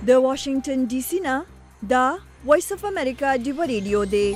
د واشنگټن ډي سي نه دا وایس اف امریکا ډیو ریډیو دی.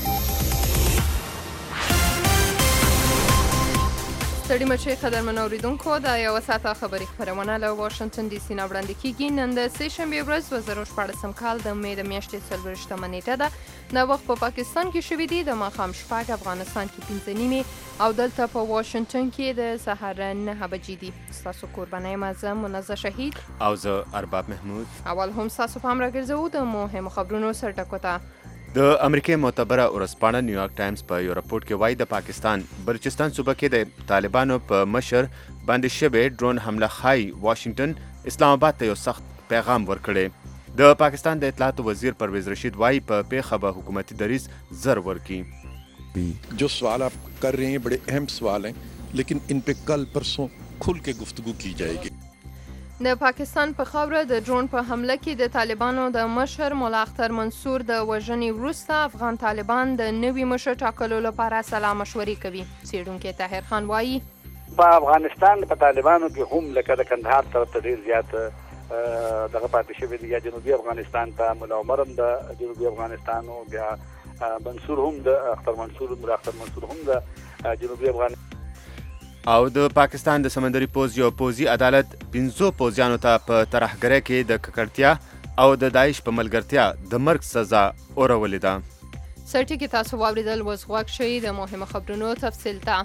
ستړي مچې قدرمن اوریدونکو دا یو ساعته خبري خپرونه له واشنگټن ډي سي نه وړاندې کیږي. نن د سه شنبې ورځ 2014 کال د مې د میاشتې 24 نیټه ده. دا وخت په پاکستان کې شوې دي د ماښام شپږ، افغانستان کې 5 نیمې او دلته په واشنگټن کې د سهار 9 بجې دي. تاسو قربانای معظم منزه شهید او زه ارباب محمود. اول هم تاسو پام راګرځو د مهمو خبرونو سرټکوته. د امریکای معتبره ورځپاڼه نیویارک ټایمز په یو راپورټ کې وایي د پاکستان بلوچستان صوبه کې د طالبانو په مشر باندې شوې ډرون حمله ښایي واشنگټن اسلام آباد ته یو سخت پیغام ورکړی. د پاکستان د اطلاعاتو وزیر پرویز رشید وایي په پیښه به حکومتي دریځ زر ورکړي. جو سوال آپ کر رہے ہیں بڑے اہم سوال ہیں لیکن ان پہ کل پرسوں کھل کے گفتگو کی جائے گی. د پاکستان په خاوره د ډرون په حمله کې د طالبانو د مشر مولا اختر منصور د وژنې وروسته افغان طالبان د نوي مشر ټاکلو لپاره سلا مشورې کوي. څېړونکی طاهر خان وایي په افغانستان په طالبانو کې هم لکه د کندهار طرف ته ډېر زیات دغه پاتې شوي دي، یا جنوبي افغانستان ته ملا عمر هم د جنوبي افغانستان او بیا منصور هم د اختر منصور هم د جنوبي افغانستان او د پاکستان د سمندري پوځ یو پوځي عدالت 5 پوځیانو ته په ترهګرۍ کې د ککړتیا او د داعش په ملګرتیا د مرګ سزا اورولې ده. سرټي کې تاسو واوریدل وز غوږ شئ د مهمو خبرونو تفصیل ته.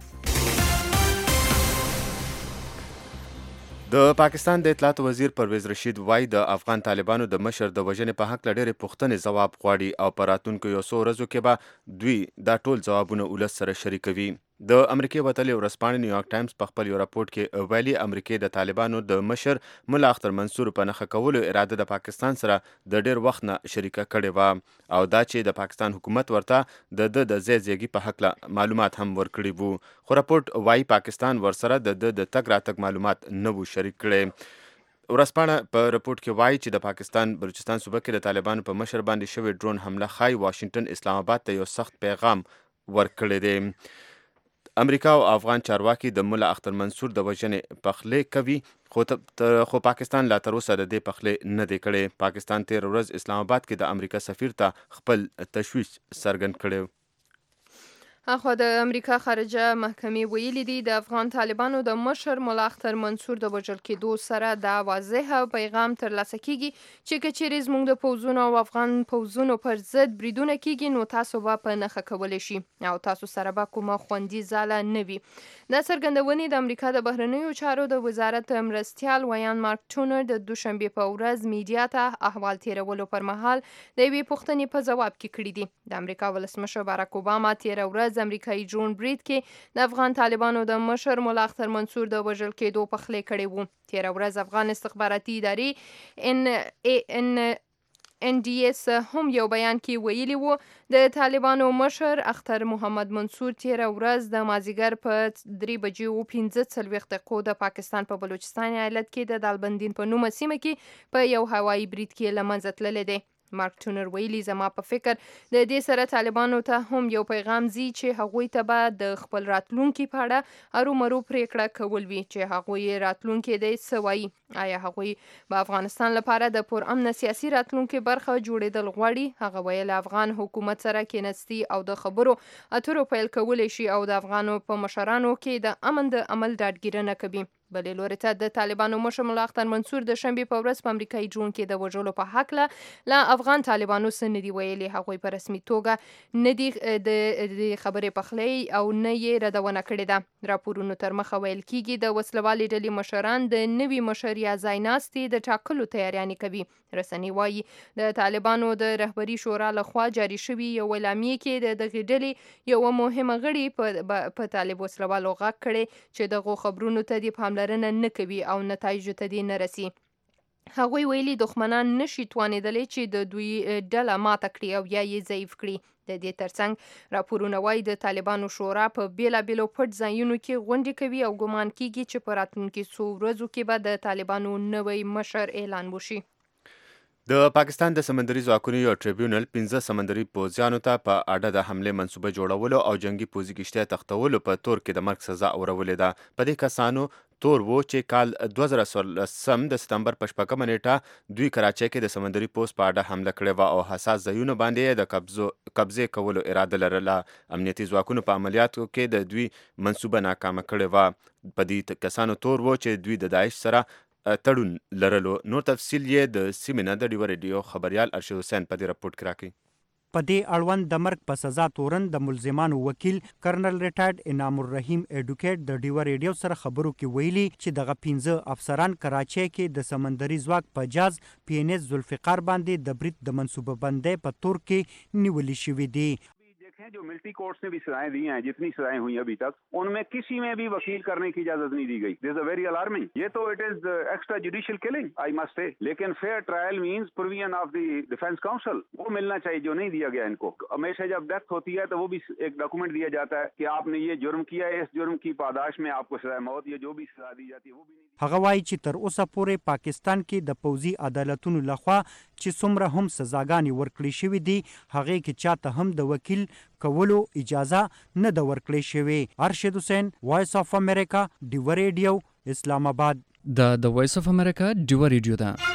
د پاکستان د اطلاعاتو وزیر پرویز رشید وایي د افغان طالبانو د مشر د وژنې په حق ډېرې پوښتنې ځواب غواړي او په راتلونکو یو څو ورځو کې به دوی دا ټول ځوابونه ولس سره شریکوي. د امریکای وتلې ورځپاڼې نیویارک ټایمز په خپل یو راپورټ کې ویلي امریکای د طالبانو د مشر مولا اختر منصور په نښه کولو اراده د پاکستان سره د ډېر وخت نه شریکه کړې وه او دا چې د پاکستان حکومت ورته د ځای ځایګي په هکله معلومات هم ورکړي وو، خو راپورټ وایي پاکستان ورسره د تګ راتګ معلومات نه وو شریک کړي. ورځپاڼه په راپورټ کې وایي چې د پاکستان بلوچستان صوبه کې د طالبانو په مشر باندې شوې ډرون حمله ښایي واشنگټن اسلام آباد ته یو سخت پیغام ورکړی دی. امریکا او افغان چارواکي د مولا اختر منصور د وژنې پخلی کوي، خو پاکستان لا تر اوسه د دې پخلی نه دی کړی. پاکستان تیر ورځ اسلام آباد کې د امریکا سفیر ته خپل تشویش څرګند کړی. اخوا د امریکا خارجه محکمې ویلي دي د افغان طالبانو د مشر مولا اختر منصور د وژل کېدو سره دا واضح پیغام ترلاسه کیږي چې که چیرې زموږ د پوځونو او افغان پوځونو پر ضد بریدونه کیږي نو تاسو به په نښه کولی شي او تاسو سره به کومه خوندي ځاله نه وي. دا څرګندونې د امریکا د بهرنیو چارو د وزارت مرستیال ویان مارک ټونر د دوشنبې په ورځ میډیا ته احوال تیرولو پر مهال د یوې پوښتنې په ځواب کې کړي دي. د امریکا ولسمشر باراک اوباما تیره ورځ امریکایي ډرون برید کې د افغان طالبانو د مشر مولا اختر منصور د وژل کېدو پخلی کړی وو. تیره ورځ افغان استخباراتي ادارې NDS هم یو بیان کې ویلي وو د طالبانو مشر اختر محمد منصور تیره ورځ د مازیګر په 3:15 د پاکستان په بلوچستان ایالت کې د دالبندین په نومه سیمه کې په یو هوایي برید کې له منځه تللی دی. مارک ټونر ویلي زما په فکر د دې سره طالبانو ته هم یو پیغام زی چې هغوی ته به د خپل راتلونکي په اړه ارومرو پریکړه کول وي چې هغوی راتلونکي دی څه وایي. آیا هغوی به افغانستان لپاره د پرامن سیاسي راتلونکي برخه جوړېدل غواړي؟ هغه ویل افغان حکومت سره کېنستی او د خبرو اترو پیل کولی شي او د افغانو په مشرانو کې د امن د عمل ډاډګیرنه کوي. بلې لوري ته د طالبانو مشر مولا اختر منصور د شنبې په ورځ په امریکایي ډرون کې د وژلو په هکله له افغان طالبانو څه نه دي ویلي. هغوی په رسمي توګه نه دي د خبرې پخلی او نه یې ردونه کړې ده. راپورونو تر مخه ویل کیږي د وسلوالې ډلې مشران د نوي مشر یا ځای ناستې د ټاکلو تیاریانې کوي. رسنۍ وایي د طالبانو د رهبري شورا لخوا جاري شوي یو اعلامیې کې د دغې ډلې یوه مهمه غړي په طالب وسلوالو غږ کړی چې دغو خبرونو ته دې پاملرنه نه کوي او نتایجو ته دې نه رسي. هغوی ویلي دښمنان نشي توانېدلی چې د دوی ډله ماته کړي او یا یې ضعیف کړي. د دې ترڅنګ راپورونه وایي د طالبانو شورا په بیلابیلو پټ ځایونو کې غونډې کوي او ګمان کیږي چې په راتلونکي څو ورځو کې به د طالبانو نوی مشر اعلان وشي. د پاکستان د سمندري ځواکونو یو ټریبیونل 15 سمندري پوځیانو ته په اډه د حملې منصوبه جوړولو او جنگي پوځي کشتۍ تختولو په تور کې د مرګ سزا اورولې ده. په دې کسانو تور و چې کال 2014 د ستمبر په 14 نیټه دوی کراچۍ کې د سمندري پوسټ په اډه حمله کړې وه او حساس ځایونو باندې د قبضې کولو اراده لرله. امنیتي ځواکونو په عملیاتو کې د دوی منصوبه ناکامه کړې وه. په دې کسانو تور و چې دوی د داعش سره تړون لرلو. نور تفصیل یې د سیمې نه د ډیوه ریډیو خبریال ارشد حسین په دې رپورټ کې راکوي. په دې اړوند د مرګ په سزا تورن د ملزمانو وکیل کرنل ریټایرډ انعام الرحیم ایډوکیټ د ډیوه ریډیو سره خبرو کې ویلي چې دغه 15 افسران کراچۍ کې د سمندري ځواک په جاز پی ان ایس ذوالفقار باندې د برید د منصوبه بندۍ په تور کې نیولي شوي دي. जो military courts ने भी सजाएं दी हैं, जितनी सजाएं हुई अभी तक, उनमें किसी में भी वकील करने की इजाजत नहीं दी गई. This is very alarming. ये तो it is extra judicial killing I must say. लेकिन fair trial means provision of the defence counsel वो मिलना चाहिए जो नहीं दिया गया इनको. हमेशा जब डेथ होती है तो वो भी एक डॉक्यूमेंट दिया जाता है कि आपने ये जुर्म किया है, इस जुर्म की पादाश में आपको सजा मौत या जो भी सजा दी जाती है वो भी नहीं. هغه وایي چې تر اوسه پورې پاکستان کې د پوځي عدالتونو لخوا چې څومره هم سزاګانې ورکړې شوې دي هغې کې چاته هم د وکیل کولو اجازه نه ده ورکړې شوې. ارشد حسین، وایس اف امریکا، ډیوه ریډیو، اسلام آباد. د وایس اف امریکا ډیوه ریډیو ده.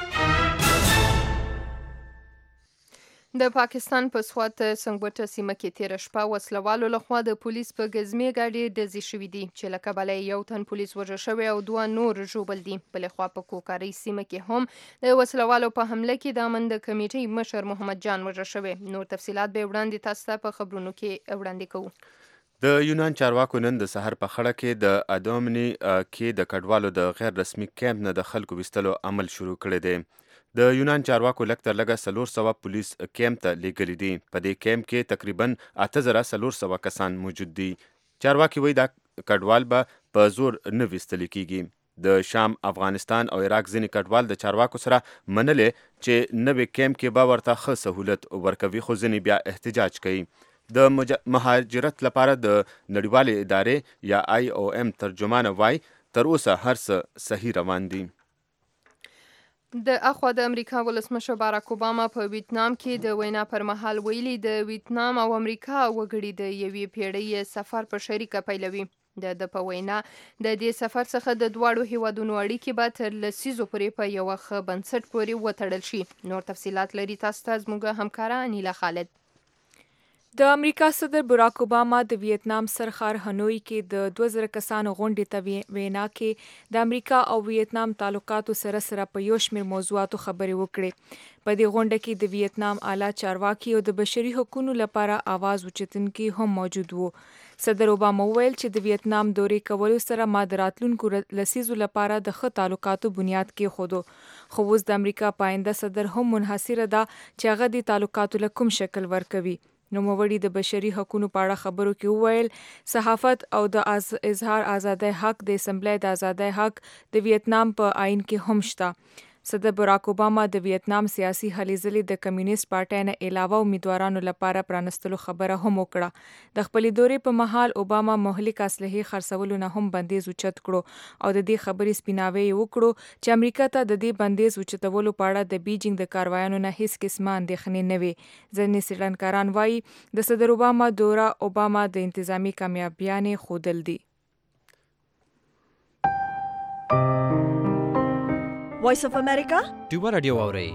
د پاکستان په سوات سنګبټه سیمه کې تیره شپه وسلوالو لخوا د پولیس په ګزمې ګاډي ډزې شوي دي چې له کبله یو تن پولیس وژل شوی او 2 نور ژوبل دي. بلې خوا په کوکارۍ سیمه کې هم د وسلوالو په حمله کې د امن د کمیټې مشر محمد جان وژل شوی. نور تفصیلات به وړاندې تاسو ته په خبرونو کې وړاندې کوو. د یونان چارواکو نن د سحر په خړه کې د ادومني کې د کډوالو د غیر رسمي کیمپ نه د خلکو وستلو عمل شروع کړی دی. د یونان چارواکو لږ تر لږه 400 پولیس کیمپ ته لیږلي دي. په دې کیمپ کې تقریبا 8400 کسان موجود دي. چارواکي وایي دا کډوال به په زور نه ویستل کیږي. د شام، افغانستان او عراق ځینې کډوال د چارواکو سره منلې چې نوې کیمپ کې به ورته ښه سهولت ورکوي، خو ځینې بیا احتجاج کوي. د مهاجرت لپاره د نړیوالې ادارې یا IOM ترجمانه وایي تر اوسه هر څه صحیح روان دي. د اخوا د امریکا ولسمشر باراک اوباما په ویتنام کې د وینا پر مهال ویلي د ویتنام او امریکا وګړي د یوې پیړۍ سفر په شریکه پیلوي. د په وینا د دې سفر څخه د دواړو هیوادونو اړیکې به تر لسیزو پورې په یوه ښه بنسټ پورې وتړل شي. نور تفصیلات لري تاسو ته زموږ همکاره انیلا خالد. د امریکا صدر باراک اوباما د ویتنام سرښار هنوی کې د 2000 کسانو غونډې ته وینا کې د امریکا او ویتنام تعلقاتو سره په یو شمېر موضوعاتو خبرې وکړې. په دې غونډه کې د ویتنام اعلی چارواکي او د بشري حقوقو لپاره आवाज اوچتونکي هم موجود وو. صدر اوباما وویل چې د ویتنام دورې کولو سره ما د راتلونکو لسیزو لپاره د ښه تعلقاتو بنیاد کېښودو. خو اوس د امریکا پاینده صدر هم منحصره ده چې هغه د تعلقاتو له کوم شکل ورکوي. نوموړي د بشري حقوقو په اړه خبرو کې وویل صحافت او د اظهار ازادۍ حق د اسمبلی د ازادۍ حق د ویتنام په آئین کې هم شته. صدر باراک اوباما د ویتنام سیاسي هلې ځلې د کمیونست پارټۍ نه علاوه امیدوارانو لپاره پرانستلو خبره هم وکړه. د خپلې دورې په مهال اوباما مهلک اسلحې خرڅولو نه هم بندیز اوچت کړو او د دې خبرې سپیناوی وکړو چې امریکا ته د دې بندیز اوچتولو په اړه د بیجینګ د کاروایانو نه هیڅ قسمه اندېښنې نه وي. ځینې څېړنکاران وایي د صدر اوباما دوره اوباما د انتظامی کامیابیانې ښودل دي. وایس اف امریکا ډیوه ریډیو اورئ.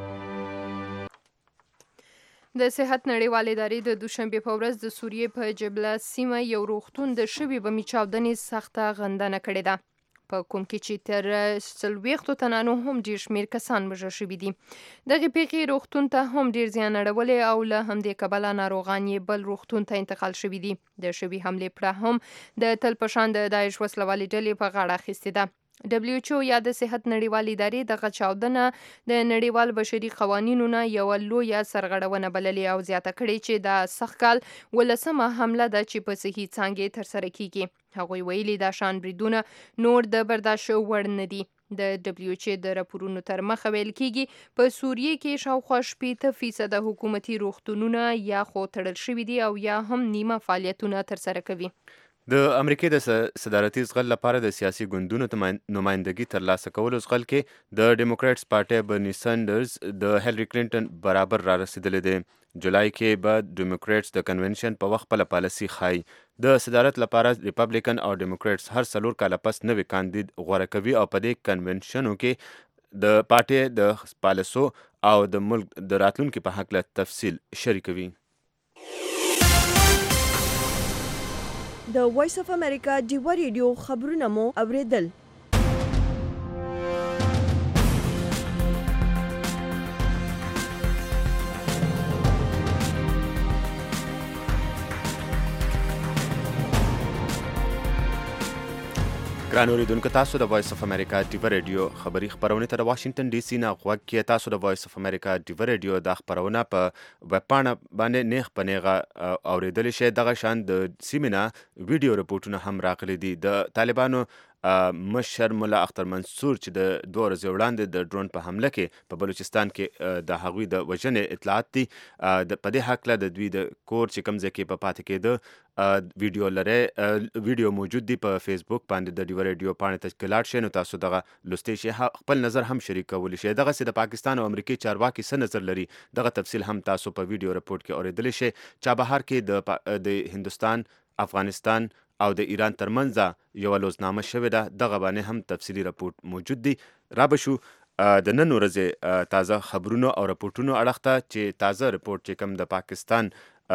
د صحت نړیوالې ادارې د دوشنبې په ورځ د سوریې په جبله سیمه یو روغتون د شوي بمي چاودنې سخته غندنه کړې ده، په کوم کې چې تر 40 تنانو هم ډیر شمیر کسان وژل شوي دي. دغې پیښې روغتون ته هم ډیر زیان اړولی او له همدې کبله ناروغان یې بل روغتون ته انتقال شوي دي. د شوي حملې پړه هم د تل په شان د داعش وسلوالې ډلې په غاړه اخیستې ده. WHO یا د صحت نړیوالې ادارې دغه چاودنه د نړیوال بشري قوانینو نه یوه لویه سرغړونه بللې او زیاته کړې چې دا سږ کال 18مه حمله ده چې په صحي څانګې ترسره کیږي. هغوی ویلي دا شان بریدونه نور د برداشت وړ نه دي. د WHO د راپورونو تر مخه ویل کیږي په سوریې کې شاوخوا 80% حکومتي روغتونونه یا خو تړل شوي دي او یا هم نیمه فعالیتونه ترسره کوي. د امریکې د صدارتي زغل لپاره د سیاسي ګوندونو نمایندګي ترلاسه کولو زغل کې د ډیموکراټس پارټي برني سانډرز د هیلری کلینټن برابر را رسیدلې ده. جولای کې به ډیموکراټس د کنونشن په وخت په پالیسي خای. د صدارت لپاره ریپبلیکن او ډیموکریټس هر 4 کاله پس نوې کاندید غوره کوي او په دې کنونشنو کې د پارټي د پالیسو او د ملک د راتلونکي په حق له تفصیل شریکوي. د وایس اف امریکا ډیوا ریډیو خبرونه مو اوریدل. ګران اوریدونکو، تاسو د وایس اف امریکا ډیوا ریډیو خبری خبرونه ته د واشنگټن ډي سي نه غوږ کې. تاسو د وایس اف امریکا ډیوا ریډیو د خبرونه په ویب پاڼه باندې نیغ په نیغه اوریدل شي. دغه شان د سیمینه ویډیو رپورټونه هم راغلي دي. د طالبانو مشر مولا اختر منصور چې د 2 ورځې وړاندې د ډرون په حمله کې په بلوچستان کې د هغوی د وژنې اطلاعات دي. په دې حق له د دوی د کور چې کوم ځای کې په پاتې کېده ویډیو لري، ویډیو موجود دی په فیسبوک باندې د ډیوا ریډیو پاڼې ته چې لاړ شئ نو تاسو دغه لوستی شئ، خپل نظر هم شریک کولی شئ. دغسې د پاکستان او امریکې چارواکي څه نظر لري دغه تفصیل هم تاسو په ویډیو رپورټ کې اوریدلی شئ. چابهار کې د هندوستان، افغانستان او د ایران ترمنځ یو لوزنامه شوې ده، دغه باندې هم تفصیلي رپورټ موجود دی. را به شو د نن ورځې تازه خبرونو او رپورټونو اړخ ته چې تازه رپورټ چې کوم د پاکستان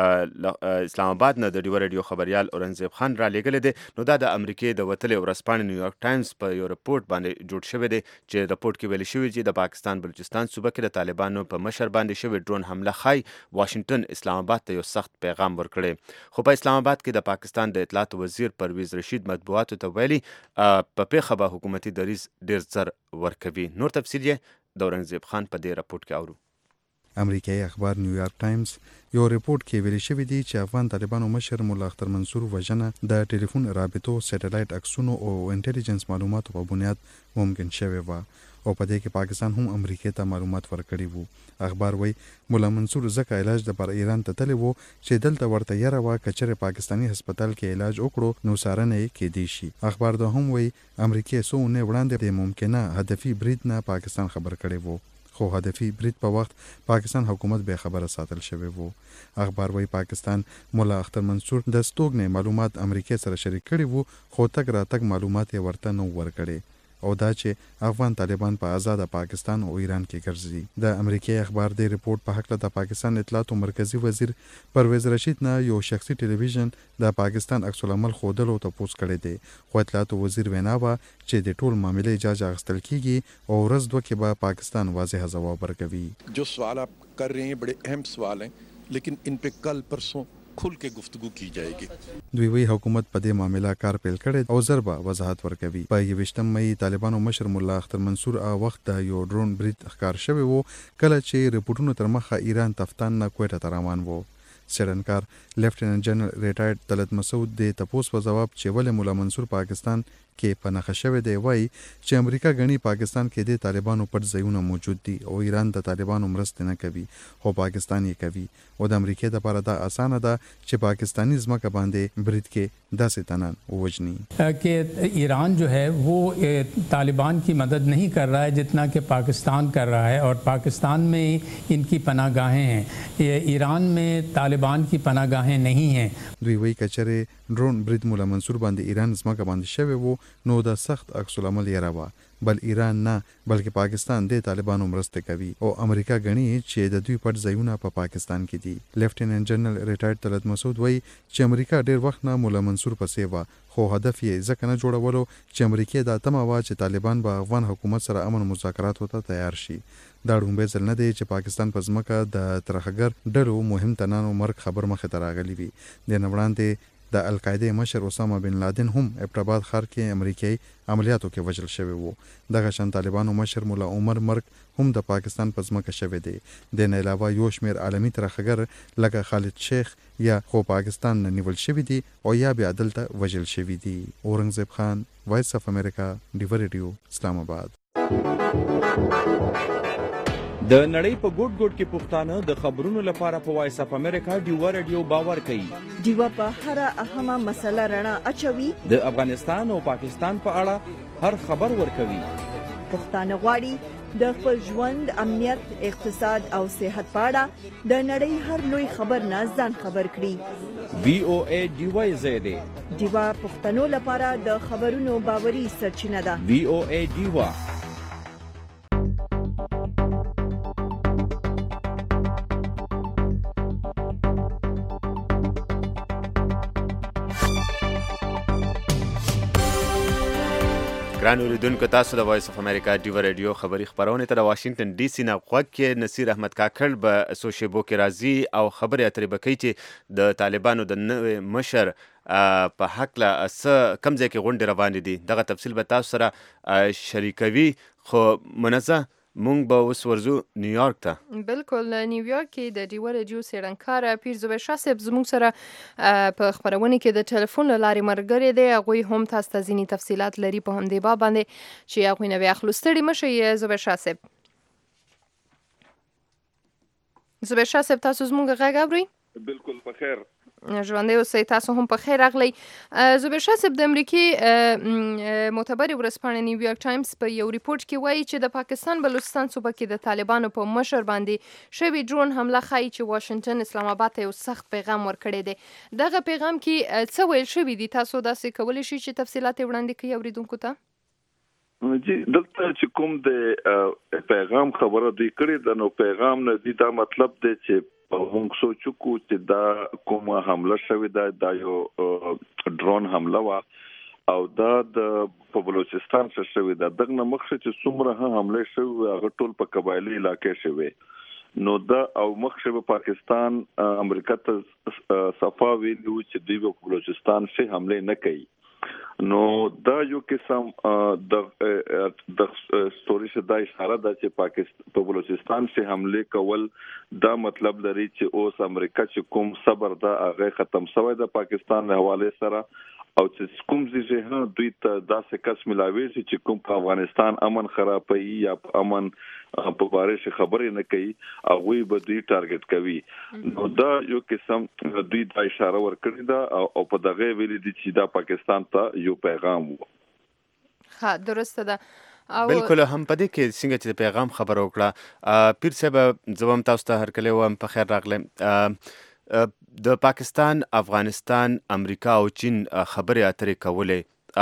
اسلام آباد نه د ډیوا ریډیو خبریال اورنګزیب خان را لېږلی دی. نو دا د امریکې د وتلې ورځپاڼې نیویارک ټایمز په یو رپورټ باندې جوړ شوی دی چې رپورټ کې ویل شوي چې د پاکستان بلوچستان صوبه کې د طالبانو په مشر باندې شوی ډرون حمله ښایي واشنګټن اسلام آباد ته یو سخت پیغام ورکړی. خو په اسلام آباد کې د پاکستان د اطلاعاتو وزیر پرویز رشید مطبوعاتو ته ویلي په پیښه به حکومتي دریځ ډیر زر ورکوي. نور تفصیل یې د اورنګزیب خان په دې رپورټ کې اورو. امریکایي اخبار نیویارک ټایمز یو ریپورت کې ویل شوی دی چې افغان طالبانو مشر مولا اختر منصور وژنه د ټلیفون رابطو، سټلایټ عکسونو او انټيليجنس معلوماتو په بنیاد ممکن شوی و او په دې کې پاکستان هم امریکا ته معلومات ورکړي وو. اخبار وایي مولا منصور ځکه علاج لپاره ایران ته تللی وو چې دلته ورته یره وه که چېرې پاکستاني هسپتال کې علاج وکړو نو څارنه یې کیدی شي. اخبار دا هم وایي امریکا څو اونۍ وړاندې د ممکنه هدفي برید نه پاکستان خبر کړی وو، خو هدفي برید په وخت پاکستان حکومت به خبره ساتل شوی وو. اخبار وایي پاکستان مولا اختر منصور د ستوګنې معلومات امریکا سره شریک کړي وو، خو تګ راتګ معلومات یې ورته نه ورکړي او دا چې افغان طالبان په آزاد پاکستان او ایران کې ګرځي. د امریکایي اخبار د ریپورت په حق د پاکستان اطلاعاتو مرکزی وزیر پرویز رشید نه یو شخصي ټلویزیون د پاکستان عکس العمل ښودلو ته پوسټ کړی دی، خو اطلاعاتو وزیر وینا وه چې د ټول معاملې جاج اخیستل کیږي او ورځ دوه کې به پاکستان واضح ځواب ورکوي. جو سوال آپ کر رہے ہیں بڑے اہم سوال ہیں لیکن ان پہ کل پرسوں کھل کے گفتگو کی جائے گی. دوی وی حکومت په دې معاملې کار پیل کړی او ضربه وضاحت ورکوي. په 28 مې طالبانو مشر مولا اختر منصور وخت د یو ډرون برید ښکار شوی وو کله چې رپورټونو تر مخه ایران تفتان نه کوټه ته روان وو. سیډنکار لیفټیننټ جنرال ریټایرډ طلعت مسعود د تپوس په جواب چې ولې مولا منصور پاکستان کې پناخه شوی دی وایي چې امریکا غني پاکستان کې د طالبانو پټ ځایونه موجود دي او ایران د طالبانو مرسته نه کوي خو پاکستان یې کوي او د امریکا لپاره دا اسانه ده چې پاکستانی ځمکه باندې برید کې داسې تنان ووجني कि ईरान जो है वो तालिबान की मदद नहीं कर रहा है जितना कि पाकिस्तान कर रहा है और पाकिस्तान में इनकी पनाहगाहें हैं, ईरान में तालिबान की पनाहगाहें नहीं हैं. دوی وی کچره ډرون برید مولا منصور باندې ایران ځمکه باندې شوی وو نو د سخت عکس العمل یې راوه بل ایران نه بلکې پاکستان د طالبانو مرسته کوي او امریکا غني چې د دوی پټ ځایونه په پاکستان کې دي. لیفټیننټ جنرال ریټایرډ طلعت مسعود وایي چې امریکا ډیر وخت نه مولا منصور پسې و خو هدف یې ځکه نه جوړولو چې امریکا دا تمه وه چې طالبان به افغان حکومت سره امن مذاکراتو ته تیار شي. دا ډومبه ځل نه دی چې پاکستان په ځمکه د ترهګر ډلو مهم تنانو مرګ خبر مخه ته راغلی وي. د نوړاندې د القاعده مشر اسامه بن لادن هم ابټاباد ښار کې امریکایي عملیاتو کې وژل شوی وو. دغه شان طالبانو مشر مولا عمر مرګ هم د پاکستان په ځمکه شوی دی. د نه علاوه یو شمیر عالمي ترهګر لکه خالد شیخ یا خو پاکستان نه نیول شوی دی او یا بیا دلته وژل شوی دی. اورنګزیب خان، وایس اف امریکا، ډیوا ریډیو، اسلام آباد. د نړۍ په ګوټ ګوټ کې پښتانه د خبرونو لپاره په وایس اف امریکا ډیوا ریډیو باور کوي. ډیوا په هر اهمه مسله رڼا اچوي. د افغانستان او پاکستان په اړه هر خبر ورکوي. پښتانه غواړي د خپل ژوند، امنیت، اقتصاد او صحت په اړه د نړۍ هر لوی خبر نه ځان خبر کړي. VOA ډیوای زیاده ډیوا پښتنو لپاره د خبرونو باوري سرچینه ده. VOA ډیوا ګران اوریدونکو، تاسو د وایس اف امریکا ډیو رادیو خبری خبرونه ته د واشنگټن ډي سي نه غوږ کې نصیر احمد کاکړ به څو شیبو کې راځي او خبرې اترې به کوي چې د طالبانو د نوي مشر په هکله څه کوم ځای کې غونډې روانې دي. دغه تفصیل به تاسو سره شریکوي. خو منزه مونږ به اوس ورځو نیویارک ته. بالکل، نیویارک کې د ډیو رادیو څېړنکار پیر زبیر شاه صاحب زموږ سره په خبرونه کې د ټلیفون له لارې ملګری دی. هغوی هم تاسو ته ځینې تفصیلات لري په همدې باب باندې چې هغوی نه بیا اخلو. ستړي مه شئ زبیر شاه صاحب. زبیر شاه صاحب، تاسو زموږ غږ اورئ؟ بالکل په خیر. ژوندی اوسئ. تاسو هم په خیر راغلی. زبیر شاه صاحب، د امریکې معتبرې ورځپاڼې نیویارک ټایمز په یو ریپورټ کې وایي چې د پاکستان بلوچستان صوبه کې د طالبانو په مشر باندې شوې ډرون حمله ښایي چې واشنګټن اسلام آباد ته یو سخت پیغام ورکړی دی. دغه پیغام کې څه ویل شوي دي؟ تاسو داسې کولی شئ چې تفصیلات یې وړاندې کړئ اوریدونکو ته؟ جی، دلته چې کوم د پیغام خبره دی کړې ده، نو پیغام نه دی دا مطلب دی چې موږ سوچو چې دا کومه حمله شوې ده دا یو ډرون حمله وه او دا د په بلوچستان څخه شوې ده. دغه نه مخکې چې څومره حمله شوې هغه ټول په قبایلي علاقې شوې، نو دا او مخکې په پاکستان امریکا ته صفا ویلو چې دوی په بلوچستان څخه حمله نه کوي. نو دا یو قسم د ستوري څخه دا اشاره ده چې پاکستان په بلوچستان څخه حمله کول دا مطلب لري چې اوس امریکا چې کوم صبر ده هغه ختم شوی ده پاکستان له حواله سره، او چې کوم ځای دوی ته داسې کس ملاوي چې کوم په افغانستان امن خرابوي یا امن په باره کې خبرې نه کوي هغه به دوی ټارګټ کوي. نو دا یو قسم دوی دا اشاره ورکړې ده او په دغه ویلي دي چې دا پاکستان ته یو پیغام و. ها، درسته ده. بالکل هم په دې کې څنګه چې پیغام خبر وکړه پیر صاحب، زوم تاسو ته هرکلی وم په خیر راغلی. د پاکستان، افغانستان، امریکا او چین خبرې اترې کولې،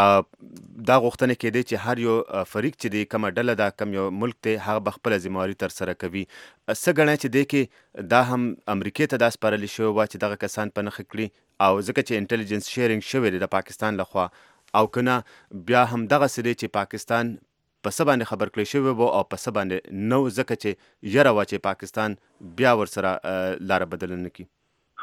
دا غوښتنه کېدی چې هر یو فریق چې دی کومه ډله ده کوم یو ملک دی هغه به خپله ذمهواري ترسره کوي. څه ګڼئ چې دی کې دا هم امریکې ته دا سپارلې شوې وه چې دغه کسان په نښه کړي، او ځکه چې انټلیجنس شیرینګ شوی دی د پاکستان لخوا، او که نه بیا هم دغسې دی چې پاکستان په څه باندې خبر کړی شوی و او په څه باندې نه و، ځکه چې یره وه چې پاکستان بیا ورسره لاره بدله نه کړي.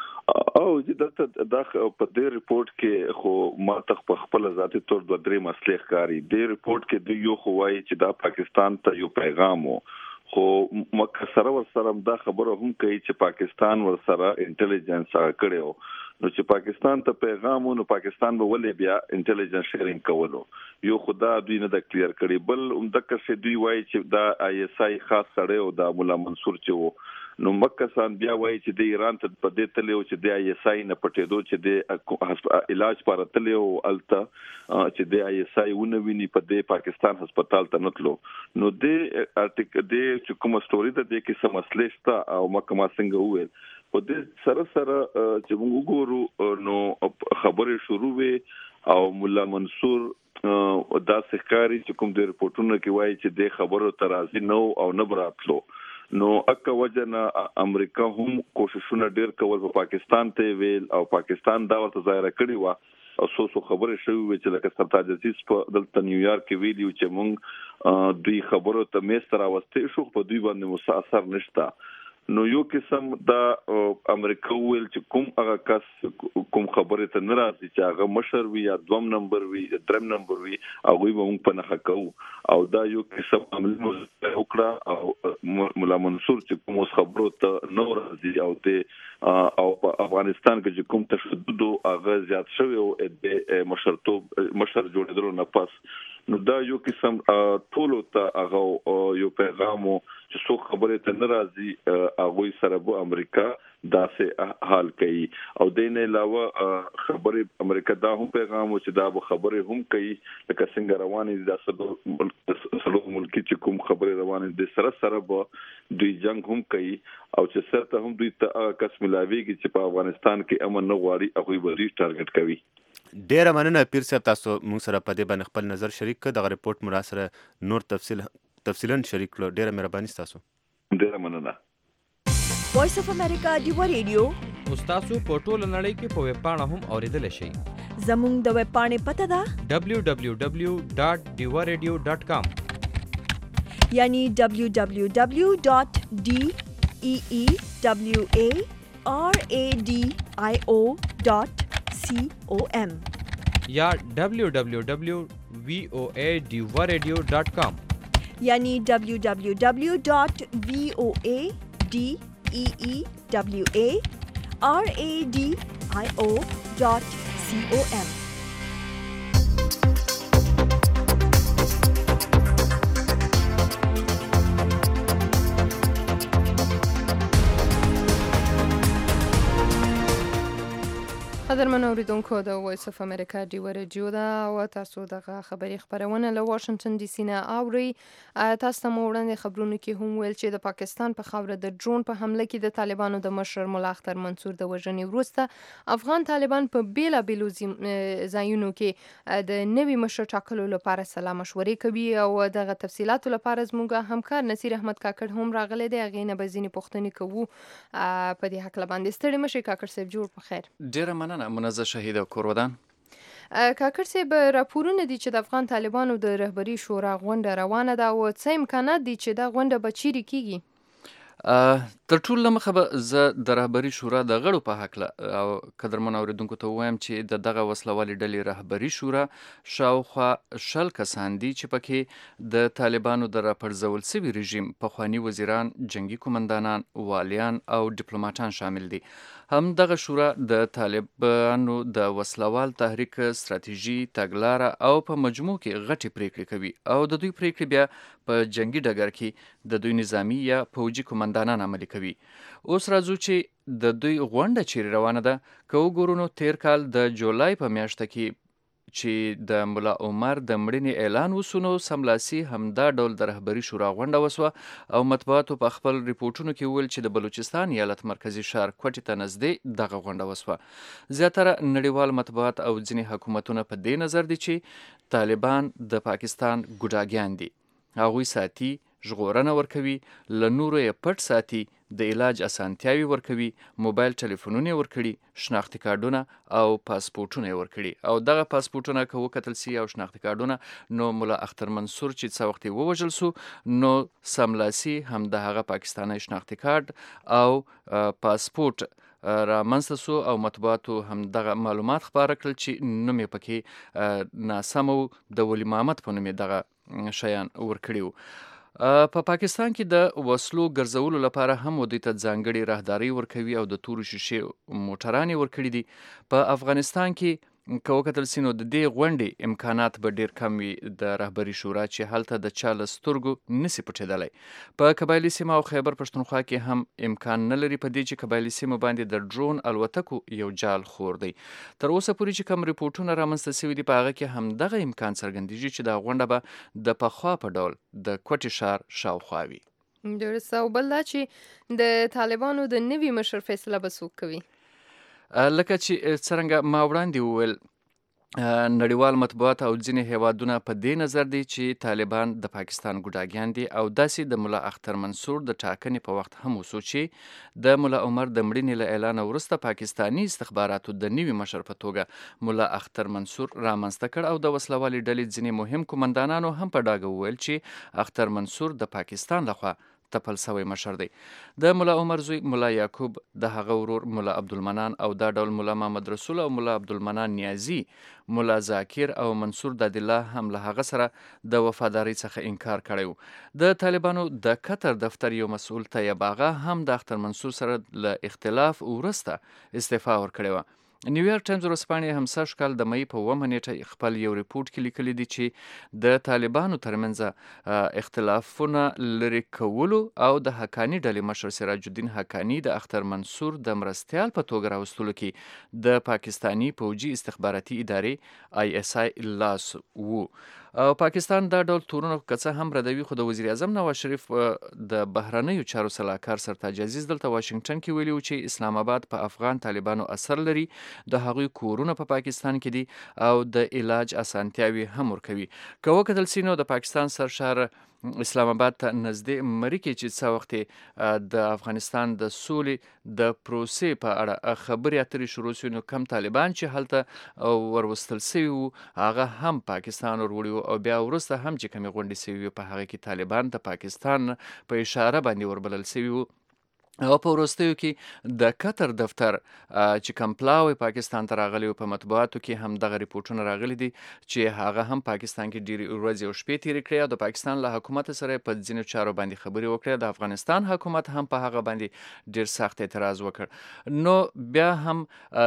او دلته دا په دې ریپورت کې خو ما ته خپل ذاتي تور دوه درې مسلې ښکاري. دې ریپورت کې د یو خوایي چې دا پاکستان ته یو پیغام وو، خو مکه سره ورسره دا خبره هم کوي چې پاکستان ورسره انټيليجنس هغه کړو، نو چې پاکستان ته پیغام نو پاکستان به ولې بیا انټيليجنس شیرینګ کولو. یو خدا دوی نه د کلیر کړي، بل دغه څه دوی وایي چې دا ISI خاص سره او دا مولا منصور چې وو، نو مکسان بیا وایي چې د ایران ته په دې تلو چې د ISI نه پټېدو چې د علاج لپاره تلو الته چې د ISI ونویني په دې پاکستان هسپتال ته نتلو. نو د ارتیکل د چې کوم ستوري ته د کې سم مسلې شته او مکه ما څنګه وویل په دې سره چې موږ وګورو نو خبرې شروع وي او مولا منصور دا ښکاری چې کوم د ریپورتونو کې وایي چې د خبرو ترازی نو او نه براتلو. نو اکه وجنه امریکا هم کوششونه ډیر کول په پاکستان ته ویل او پاکستان دا ورته ظاهر کړی و او سو خبره شوی و چې لکه سرتاج عزیز په دلته نیویارک کې ویډیو چې مونږ دوی خبرو ته مستر واستې شو په دوی باندې مساثر نشتا. نو یو قسم دا امریکا ویل چې کوم هغه کس کوم خبره ته ناراضي چې هغه مشر وي یا دوم نمبر وي یا دریم نمبر وي هغه به موږ په نخښه کوو، او دا یو قسم عمل وکړه او مولا منصور چې کوم خبرو ته ناراضي او ته او په افغانستان کې کوم تشدد هغه زیات شوی او د مشر جوړېدلو نه پس نو دا یو قسم ټول ته هغه یو پیغام چې څو خبره ته ناراضي هغه سره به امریکا داسې حال کوي او دین علاوه خبره امریکا دا هم پیغام چې دا به خبره هم کوي لکه څنګه روانې دي د سلو ملکی چې کوم خبره روانې دي سره به دوی جنگ هم کوي او چې سره هم دوی ته کس ملاويږي چې په افغانستان کې امن نه غواړي هغه به ری ټارګټ کوي. ډیره مننه پیر صاحب، تاسو موږ سره په دې باندې خپل نظر شریک کړ. دغه ریپورت مو سره نور تفصیلا شریک کړو. ډیره مهرباني تاسو. ډیره مننه. وایس اف امریکا ډیو ریډیو تاسو په ټوله نړۍ کې په ویب پاڼه هم اوریدل شئ. زموږ د ویب پاڼې پته ده www.diwaradio.com یعنی www.deewaradio.com یا www.voadiwaradio.com یعنی www.voadiwaradio.com. قدرمن اوریدونکو د وایس اف امریکا ډیو ریډیو دا او تاسو دغه خبري خبرونه له واشنگټن ډي سي نه اوري. تاسو ته وړاندې خبرونه کې هم ویل چې د پاکستان په خاوره د ډرون په حمله کې د طالبانو د مشر ملا اختر منصور د وژنې وروسته افغان طالبان په بیلابیلو ځایونو کې د نوي مشر ټاکلو لپاره سلا مشورې کوي او دغه تفصيلاتو لپاره زموږ همکار نصیر احمد کاکړ هم راغلی دی. هغه نه بزینې پوښتنې کوو په دې حق باندې. ستړي مشي کاکړ صاحب، جوړ په خیر. ډیره مننه منزه شهید او کورودان. کاکړ صاحب، راپورونه دي چې د افغان طالبانو د رهبری شورا غونډه روانه ده او څه امکانات دي چې دا غونډه به چیرې کیږي؟ تر ټولو لمخه به زه د رهبري شورا د غړو په هکله او قدرمن اوریدونکو ته وایم چې دغه وسلوالې ډلې رهبري شورا شاوخوا 10 کسان دي چې پکې د طالبانو د راپرځول سوي رژیم پخوانی وزیران، جنگي قومندانان، والیان او ډیپلوماټان شامل دي. هم دغه شورا د طالبانو د وسلوال تحریک ستراتیژي، تګلاره او په مجموع کې غټي پریکړې کوي او د دوی پریکړې بیا په جنگي ډګر کې د دوی نظامی یا فوجي قومندانان عملي کوي. اوس راځو چې د دوی غونډه چیرې روانه ده. که وګورو نو تیر کال د جولای په میاشت کې چې د مولا عمر د مړینې اعلان وسونو سملاسي همدا ډول د رهبري شورا غونډه وسوه او مطبوعاتو په خپل ریپورتونو کې ویل چې د بلوچستان ایالت مرکزی ښار کوټې ته نږدې دغه غونډه وسوه. زیاتره نړیوال مطبوعات او ځینې حکومتونه په دې نظر دي چې طالبان د پاکستان ګوډاګیان دي. هغوی ساتي، ژغورنه ورکوي، له نورو یې پټ ساتي، د علاج اسانتیاوي ورکوي، موبایل ټلیفونونه ورکړي، شناختی کارډونه او پاسپورټونه ورکړي. او دغه پاسپورټونه که وکتل سي او شناختی کارډونه نو مولا اختر منصور چې څه وخت ووژل سو نو سملاسي هم د هغه پاکستاني شناختی کارت او پاسپورټ رامنځته سو او مطبوعاتو هم دغه معلومات خبره کړل چې نوم یې پکې ناسمو د ولی محمد په نوم دغه شیان ورکړیو. په پاکستان کې د وسلو ګرځولو لپاره هم دوی ته ځانګړي راهداري ورکوي او د تورو شیشې موټرانې ورکړي دي. په افغانستان کې که وکتل سي نو د دې غونډې امکانات به ډیر کم وي د رهبري شورا چې هلته د چا له سترګو نسي پټېدلی. په قبایلي سیمه او خیبر پښتونخوا کې هم امکان نه لري په دې چې قبایلي سیمه باندې د ډرون الوتکو یو جال خور دی. تر اوسه پورې چې کوم ریپورټونه رامنځته سوي دي په هغه کې هم دغه امکان څرګندېږي چې دا غونډه به د پخوا په ډول د کوټې ښار شاوخوا وي. درسته. او بل دا چې د طالبانو د نوي مشر فیصله به څوک کوي؟ لکه چې څرنګه ما وړاندې وویل نړیوال مطبوعات او ځینې هیوادونه په دې نظر دي چې طالبان د پاکستان ګوډاګیان دي او داسې د مولا اختر منصور د ټاکنې په وخت هم وسو چې د مولا عمر د مړینې له اعلان وروسته پاکستاني استخباراتو د نوي مشر په توګه مولا اختر منصور رامنځته کړ او د وسلوالې ډلې ځینې مهم قومندانانو هم په ډاګه وویل چې اختر منصور د پاکستان لخوا تپل سوی مشر دی. د مولا عمر زوی مولا یعقوب، د هغه ورور مولا عبدالمنان او دا ډول مولا محمد رسول او مولا عبدالمنان نیازی، مولا ذاکر او منصور دادالله هم له هغه سره د وفاداری څخه انکار کړی و. د طالبانو د قطر دفتر یو مسؤل طیب آغا هم د اختر منصور سره له اختلاف وروسته استعفا ورکړې وه. نیویارک ټایمز ورځپاڼې هم سږ کال د مئی په 9 نیټه خپل یو ریپورت کې لیکلي دي چې د طالبانو ترمنځ اختلافونه لري کولو او د حقانی ډلې مشر سراج الدین حقانی د اختر منصور د مرستیال په توګه راوستلو کې د پاکستانی پوځي استخباراتي ادارې ISI لاس وو. پاکستان دا ډول تورونه که هم ردوي، خو د وزیر اعظم نواز شریف د بهرنیو چارو سلاکار سرتاج عزیز دلته واشنگټن کې ویلي و چې اسلام آباد په افغان طالبانو اثر لري، د هغوی کورونه په پاکستان کې دي او د علاج اسانتیاوي هم ورکوي. که وکتل سي نو د پاکستان سرشار اسلام آباد ته نږدې مریکې چې څه وخت د افغانستان د سولې د پروسې په اړه خبرې اترې شروع شوې، نو کم طالبان چې هلته وروستل سوي وو هغه هم پاکستان وروړي وو، او بیا وروسته هم چې کمې غونډې سوي وي په هغه کې طالبان د پاکستان په اشاره باندې وربلل سوي وو. او په وروستیو کې د قطر دفتر چې کوم پلاوی پاکستان ته راغلی و، په مطبوعاتو کې هم دغه ریپورټونه راغلي دي چې هغه هم پاکستان کې ډېرې ورځې او شپې تېرې کړې او د پاکستان له حکومت سره په ځینو چارو باندې خبرې وکړې. د افغانستان حکومت هم په هغه باندې ډېر سخت اعتراض وکړ. نو بیا هم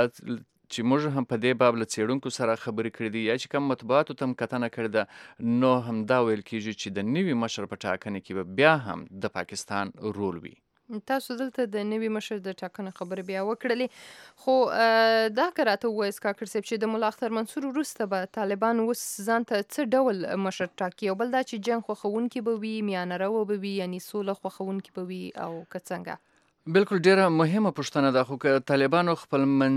چې موږ هم په دې باب له څېړونکو سره خبرې کړې دي یا چې کوم مطبوعاتو ته هم کتنه کړې ده، نو هم دا ویل کېږي چې د نوي مشر په ټاکنه کې به بیا هم د پاکستان رول وي. تاسو دلته د نوي مشر د ټاکنې خبرې بیا وکړلې، خو دا که راته ووایاست کاکړ صاحب چې د ملا اختر منصور وروسته به طالبان اوس ځان ته څه ډول مشر ټاکي؟ او بل دا چې جنګ خوښونکي به وي، میانه روه به وي، یعنی سوله خوښونکي به وي او که څنګه؟ بالکل ډیره مهمه پوښتنه ده، خو که طالبانو په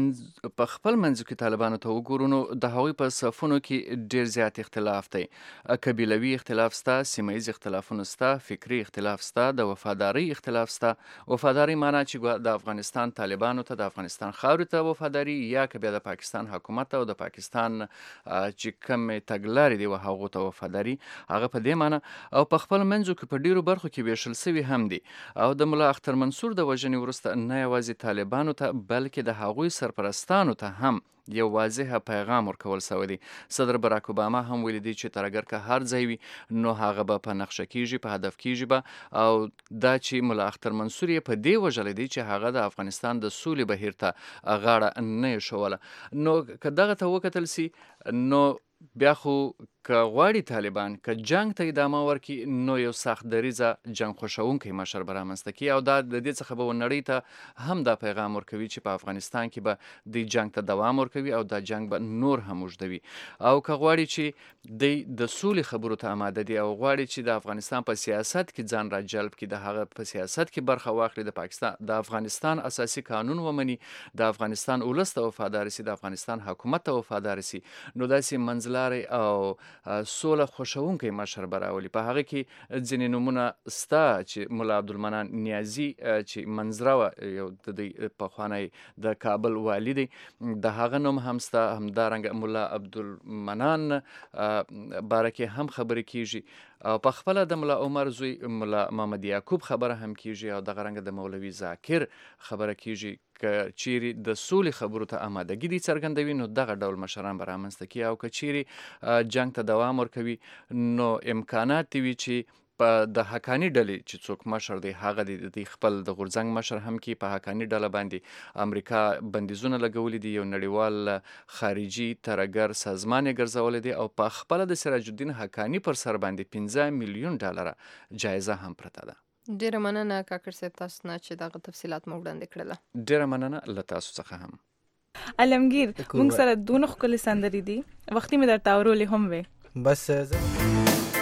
خپل منځ کې طالبانو ته وګورو نو د هغوی په صفونو کې ډیر زیات اختلاف دی. قبیلوي اختلاف سته، سیمه ییز اختلافونه سته، فکري اختلاف سته، د وفادارۍ اختلاف سته. وفادارۍ معنا چې د افغانستان طالبانو ته د افغانستان خاورې ته وفاداري، یا که بیا د پاکستان حکومت او د پاکستان چې کومې تګلارې دي هغو ته وفاداري، هغه په دې معنا. او په خپل منځو کې په ډیرو برخو کې ویشل سوي هم دي. او د ملا اختر منصور د وژنې وروسته نه یوازې طالبانو ته بلکې د هغوی سرپرستانو ته هم یو واضح پیغام ورکول سوی دی. صدر براک اوباما هم ویلي دی چې ترګر که هر ځای وي نو هغه به په نقشه کیږي، په هدف کیږي به، او دا چې ملا اختر منصور یې په دې وژلی دی چې هغه د افغانستان د سولې بهیر ته غاړه نه ایښوله. نو که دغه ته وکتل سي نو بیا خو که غواړي طالبان که جنگ ته ادامه ورکړي نو یو سخت دریځه جنگ خوښونکی مشر به رامنځته کړي، او دا د دې څخه به نړۍ ته هم دا پیغام ورکوي چې په افغانستان کې به دوی جنگ ته دوام ورکوي او دا جنگ به نور هم اوږدوي. او که غواړي چې دوی د سولې خبرو ته آماده دي او غواړي چې د افغانستان په سیاست کې ځان را جلب کړي، د هغه په سیاست کې برخه واخلي، د افغانستان اساسي قانون ومني، د افغانستان ولس ته وفادار سي، د افغانستان حکومت ته وفادار سي، نو داسې منځلارې او سوله خوښونکی مشر به راولي. په هغه کې ځینې نومونه سته چې ملا عبدالمنان نیازي چې منځراوه یو د دوی پخوانی د کابل والي دی، د هغه نوم هم سته. همدارنګه ملا عبدالمنان باره کې هم خبرې کیږي، او په خپله د ملا عمر زوی ملا محمد یعقوب خبره هم کیږي، او دغه رنګه د مولوي ذاکر خبره کیږي. که چیرې د سولې خبرو ته آمادګي دي څرګندوي نو دغه ډول مشران به رامنځته کړي، او که چیرې جنګ ته دوام ورکوي نو امکانات وي چې په د حقانی ډلې چې څوک مشر دی هغه د خپل د غورځنګ مشر هم کې په حقانی ډله باندې امریکا بندیزونه لګولي دي، یو نړیوال خارجي ترګر سازمان یې ګرځولی دی، او په خپله د سراج الدین حقانی پر سر باندې 15 میلیون ډالره جایزه هم پرته ده. ډیره مننه کاکړ صاحب تاسو نه چې دغه تفصیلات مو وړاندې کړله. ډیره مننه له تاسو څخه هم. علمگیر موږ سره دونه ښکلې سندرې دي، وختي مې درته اورولې هم وې. بس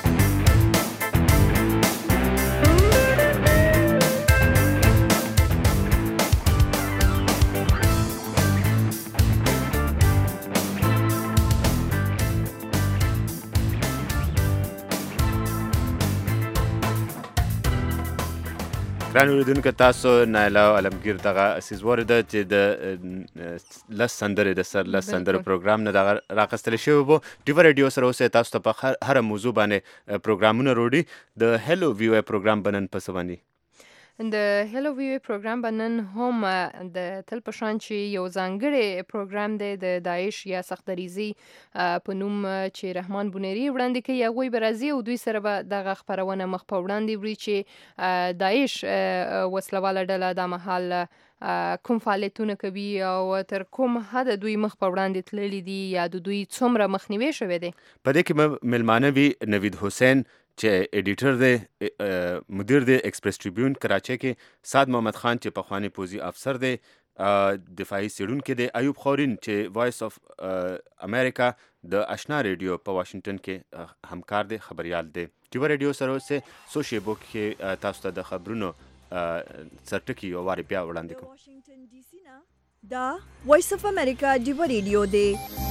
ګران اوریدونکو تاسو نایله او علمگیر دغه سیزوارې ده چې د لس سندرې د سر لس سندرې پروګرام نه دغه راخیستلی شوی و. ډیوه ریډیو سره اوسئ، تاسو ته په هره موضوع باندې پروګرامونه روړي. د هلو وی او پروګرام به نن په څه باندې د هلو وی پروګرام بنن هم د تل پشان چې یو ځانګړی پروګرام دی د داعش یا سختریزي په نوم چې رحمان بونیری وړاندې کوي هغوی به راځي او دوی سره به دغه خپرونه مخ په وړاندې وړي چې داعش وسلواله ډله د مهال کوم فعالیتونه کوي او تر کوم حد دوی مخ په وړاندې تللی دي یا د دوی څومره مخنیوي شوی دی. په دې کې ملمانه وي نوید حسین چې ایډیټر دی، مدیر دی ایکسپریس ټریبیون کراچۍ کې، سعد محمد خان چې پخوانی پوځي افسر دی، دفاعي څېړونکی دی، ایوب خورین چې وایس اف امریکا د آشنا ریډیو په واشنگټن کې همکار دی، خبریال دی. ډیوه ریډیو سره اوسه سو شیبو کې تاسو ته د خبرونو سرټکی یو واري بیا وړاندې کوم. دا وایس اف امریکا ډیوه ریډیو دی.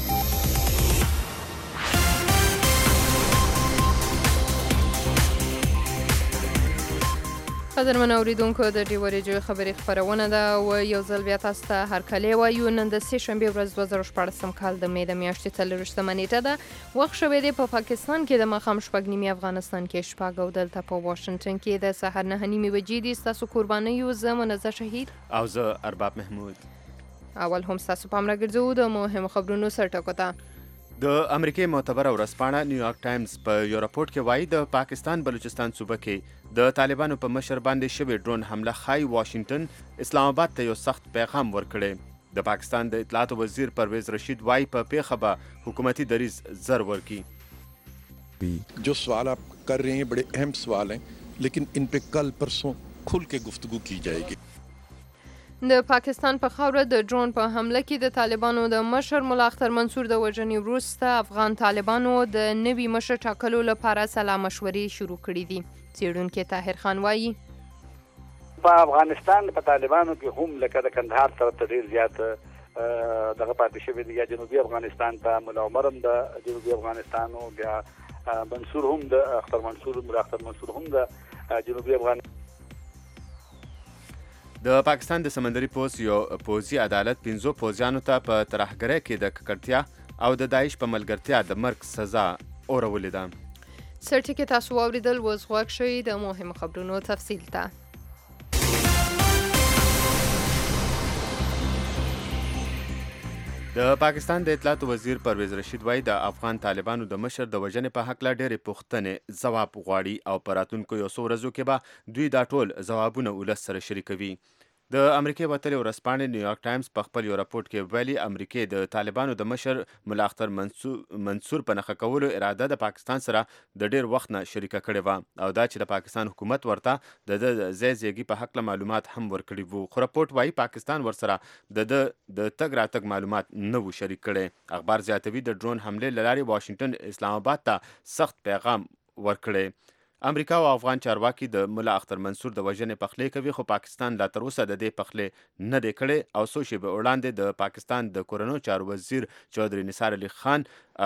قدرمن اوریدونکو د ډیوه ریډیو خبري خبرونه ده او یو ځل بیا تاسو ته هرکلی وایو. نن د سې شنبې ورځ 2014 کال د مې د میاشتې 23 نیټه ده. وخت شوی دی په پاکستان کې د ماښام 6:30، افغانستان کې 6 او دلته په واشنگټن کې د سحر 9:30 بجې دي. ستاسو قرباني یو زه منزه شهید او زه ارباب محمود. اول هم ستاسو پام راګرځو د مهمو خبرونو سرټکو ته. د امریکای معتبره ورځپاڼه نیویارک ټایمز په یو راپورټ کې وایي د پاکستان بلوچستان صوبه کې د طالبانو په مشر باندې شوې ډرون حمله ښایي واشنگټن اسلام آباد ته یو سخت پیغام ورکړی. د پاکستان د اطلاعاتو وزیر پرویز رشید وایي په پیښه به حکومتي دریځ زر ورکي. जो सवाल आप कर रहे हैं बड़े अहम सवाल हैं, लेकिन इन पे कल परसों खुल के गुफ्तगू की जाएगी. د پاکستان په خاوره د ډرون په حمله کې د طالبانو د مشر ملا اختر منصور د وژنې وروسته افغان طالبانو د نوي مشر ټاکلو لپاره سلا مشورې شروع کړې دي. څېړونکی طاهر خان وایي په افغانستان په طالبانو کې هم لکه د کندهار طرف ته ډیر زیات دغه پاتې شوی دی، یا جنوبي افغانستان ته ملا عمر هم د جنوبي افغانستان او بیا منصور هم د اختر منصور ملا اختر منصور هم د جنوبي افغانستان. د پاکستان د سمندري پوځ یو پوځي عدالت 15 پوځیانو ته په ترهګرۍ کې د ککړتیا او د داعش په ملګرتیا د مرګ سزا اورولې ده. سرټکی تاسو واوریدل، اوس غوږ شئ د مهمو خبرونو تفصیل ته. د پاکستان د اطلاعاتو وزیر پرویز رشید وایي د افغان طالبانو د مشر د وژنې په هکله ډېرې پوښتنې ځواب غواړي او په راتلونکو یو څو ورځو کې به دوی دا ټول ځوابونه ولس سره شریکوي. د امریکای وتلې ورځپاڼې نیویارک ټایمز په خپل یو راپورټ کې ویلي امریکای د طالبانو د مشر ملا اختر منصور په نښه کولو اراده د پاکستان سره د ډیر وخت نه شریکه کړې وه او دا چې د پاکستان حکومت ورته د ځای ځایګي په هکله معلومات هم ورکړي وو. خو راپورټ وایي پاکستان ورسره د تګ راتګ معلومات نه وو شریک کړي. اخبار زیاتوي د ډرون حملې له لارې واشنگټن اسلام آباد ته سخت پیغام ورکړی. امریکا او افغان چارواکي د ملا اختر منصور د وژنې پخلی کوي، خو پاکستان لا تر اوسه د دې پخلی نه دی کړی او څو شېبې وړاندې د پاکستان د کورنیو چارو وزیر چودھری نثار علي خان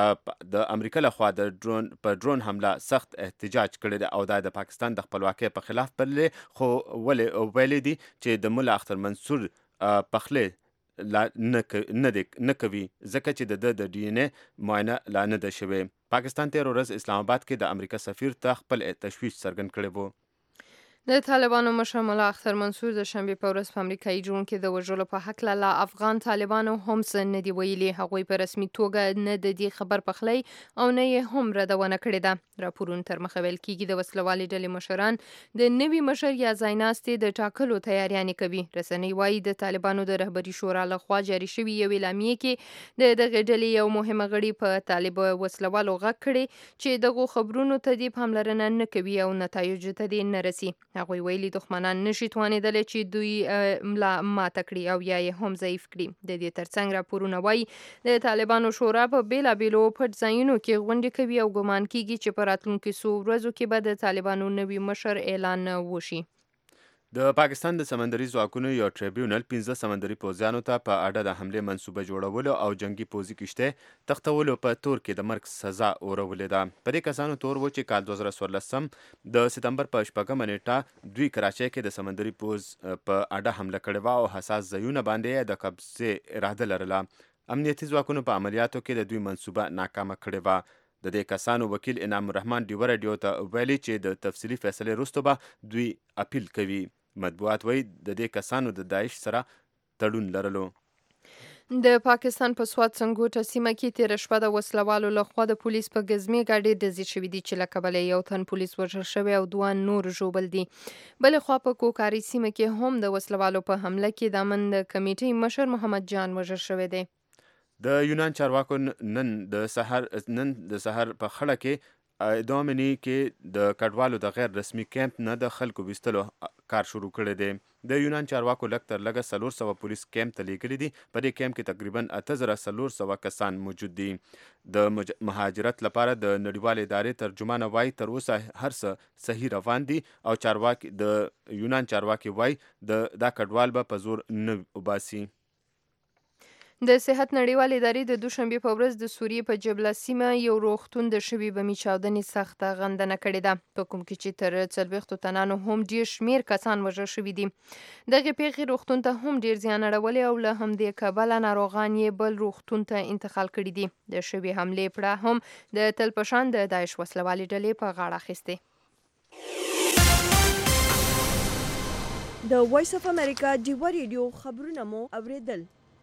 د امریکا لخوا د ډرون حمله سخت احتجاج کړی دی او دا د پاکستان د خپلواکۍ په خلاف بللی، خو ولې ویلی دي چې د ملا اختر منصور پخلی نه کوي ځکه چې د ډي ان اے معاینه لا نه ده شوې. پاکستان تیر ورځ اسلام آباد کې د امریکا سفیر ته خپل تشویش څرګند کړی وو. د طالبانو مشر ملا اختر منصور د شنبې په ورځ په امریکایي ډرون کې د وژلو په هکله لا افغان طالبانو هم څه نه دي ویلي. هغوی په رسمي توګه نه د دې خبر پخلی او نه یې هم ردونه کړې ده. راپورونو تر مخه ویل کېږي د وسلوالې ډلې مشران د نوي مشر یا ځایناستې د ټاکلو تیاریانې کوي. رسنۍ وایي د طالبانو د رهبري شورا لخوا جاري شوي یو اعلامیې کې د دغې ډلې یو مهمه غړي په طالب وسلوالو غږ کړی چې دغو خبرونو ته دې پاملرنه نه کوي او نتایجو ته دې نه رسي. هغوی ویلي دښمنان نشي توانېدلی چې دوی ملا ماته کړي او یا یې هم ضعیف کړي. د دې ترڅنګ راپورونه وایي د طالبانو شورا په بېلابېلو پټ ځایونو کې غونډې کوي او ګمان کېږي چې په راتلونکو څو ورځو کې به د طالبانو نوي مشر اعلان وشي. د پاکستان د سمندري ځواکونو یو ټریبیونل 15 سمندري پوځیانو ته په اډه د حملې منصوبه جوړولو او جنگي پوځي کشتۍ تختولو په تور کې د مرګ سزا اورولې ده. په دې کسانو تور و چې کال 2014 د سپتمبر په 4 نیټه دوی کراچۍ کې د سمندري پوځ په اډه حمله کړې وه او حساس ځایونه باندې د قبضې اراده لرله. امنیتي ځواکونو په عملیاتو کې د دوی منصوبه ناکامه کړې وه. د دې کسانو وکیل انعام الرحمن ډیوه راډیو ته ویلي چې د تفصیلي فیصلې وروسته به دوی اپیل کوي. مطبوعات وایي د دې کسانو د داعش سره تړون لرلو. د پاکستان په سوات سنګوټه سیمه کې تېره شپه د وسلوالو لخوا د پولیس په ګزمې ګاډۍ ډزې شوي دي چې له کبله یو تن پولیس وژل شوی او 2 نور ژوبل دي. بلې خوا په کوکاري سیمه کې هم د وسلوالو په حمله کې د امن د کمیټې مشر محمد جان وژل شوی دی. د یونان چارواکو نن د سحر په خړه کې دومنی کې د کډوالو د غیر رسمي کیمپ نه د خلکو وستلو کار شروع کړی دی. د یونان چارواکو لږ تر لږه 400 پولیس کیمپ ته لیږلي دي. په دې کیمپ کې تقریبا 8400 کسان موجود دي. د مهاجرت لپاره د نړیوال ادارې ترجمان وایي تر اوسه هر څه صحیح روان دي او د یونان چارواکي وایي دا کډوال به په زور نه وباسي. د صحت نړیوال ادارې د دوشنبه په ورځ د سوریې په جبله سیمه یو روغتون د شوي بمي چاودنې سخته غندنه کړې ده، په کوم کې چې تر 40 تنانو هم ډیر شمیر کسان وژل شوي دي. دغه پیښې روغتون ته هم ډیر زیان اړولی او له همدې کبله ناروغان یې بل روغتون ته انتقال کړي دي. د شوي حملې پړه هم د تل په شان د داعش وسلوالې ډلې په غاړه اخیستې. د وایس اف امریکا ډیوا ریډیو خبرونه مو اوریدل.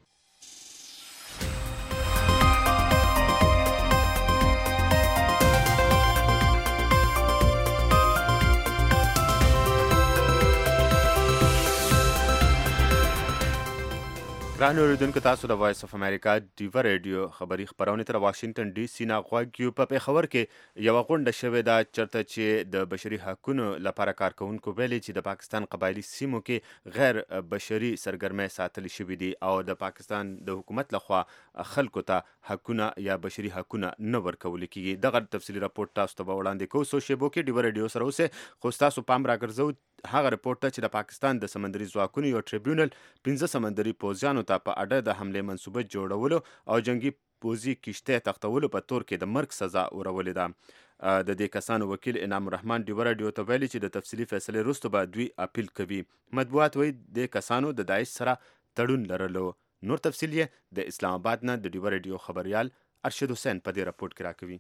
ګران اوریدونکو، تاسو د وایس اف امریکا ډیوا ریډیو خبري خبرونه تر واشنگټن ډي سي نه غواړئ. په پیښور کې یو غونډه شوې ده چرته چې د بشري حقوقو لپاره کارکونکو ویلي چې د پاکستان قبایلی سیمو کې غیر بشري سرګرمۍ ساتل شوې دي او د پاکستان د حکومت لخوا خلکو ته حقونه یا بشري حقونه نه ورکول کیږي. دغه تفصیلی راپورټ تاسو ته وړاندې کوو. سو شیبو کې ډیوا ریډیو سره اوسه خو تاسو پام راګرځو هغه رپورټ ته چې د پاکستان د سمندري ځواکونو یو ټریبیونل 15 سمندري پوځیانو ته په اډه د حملې منصوبه جوړولو او جنگي پوځي کشته تختولو په تور کې د مرګ سزا ورولې ده. د دې کسانو وکیل انعام الرحمن ډیوا ریډیو ته ویلي چې د تفصیلي فیصلې وروسته به دوی اپیل کوي. مطبوعات وایي د کسانو د داعش سره تړون لرلو. نور تفصیل یې د اسلام آباد نه د ډیوا ریډیو خبريال ارشد حسین په دې رپورټ کې راکوي.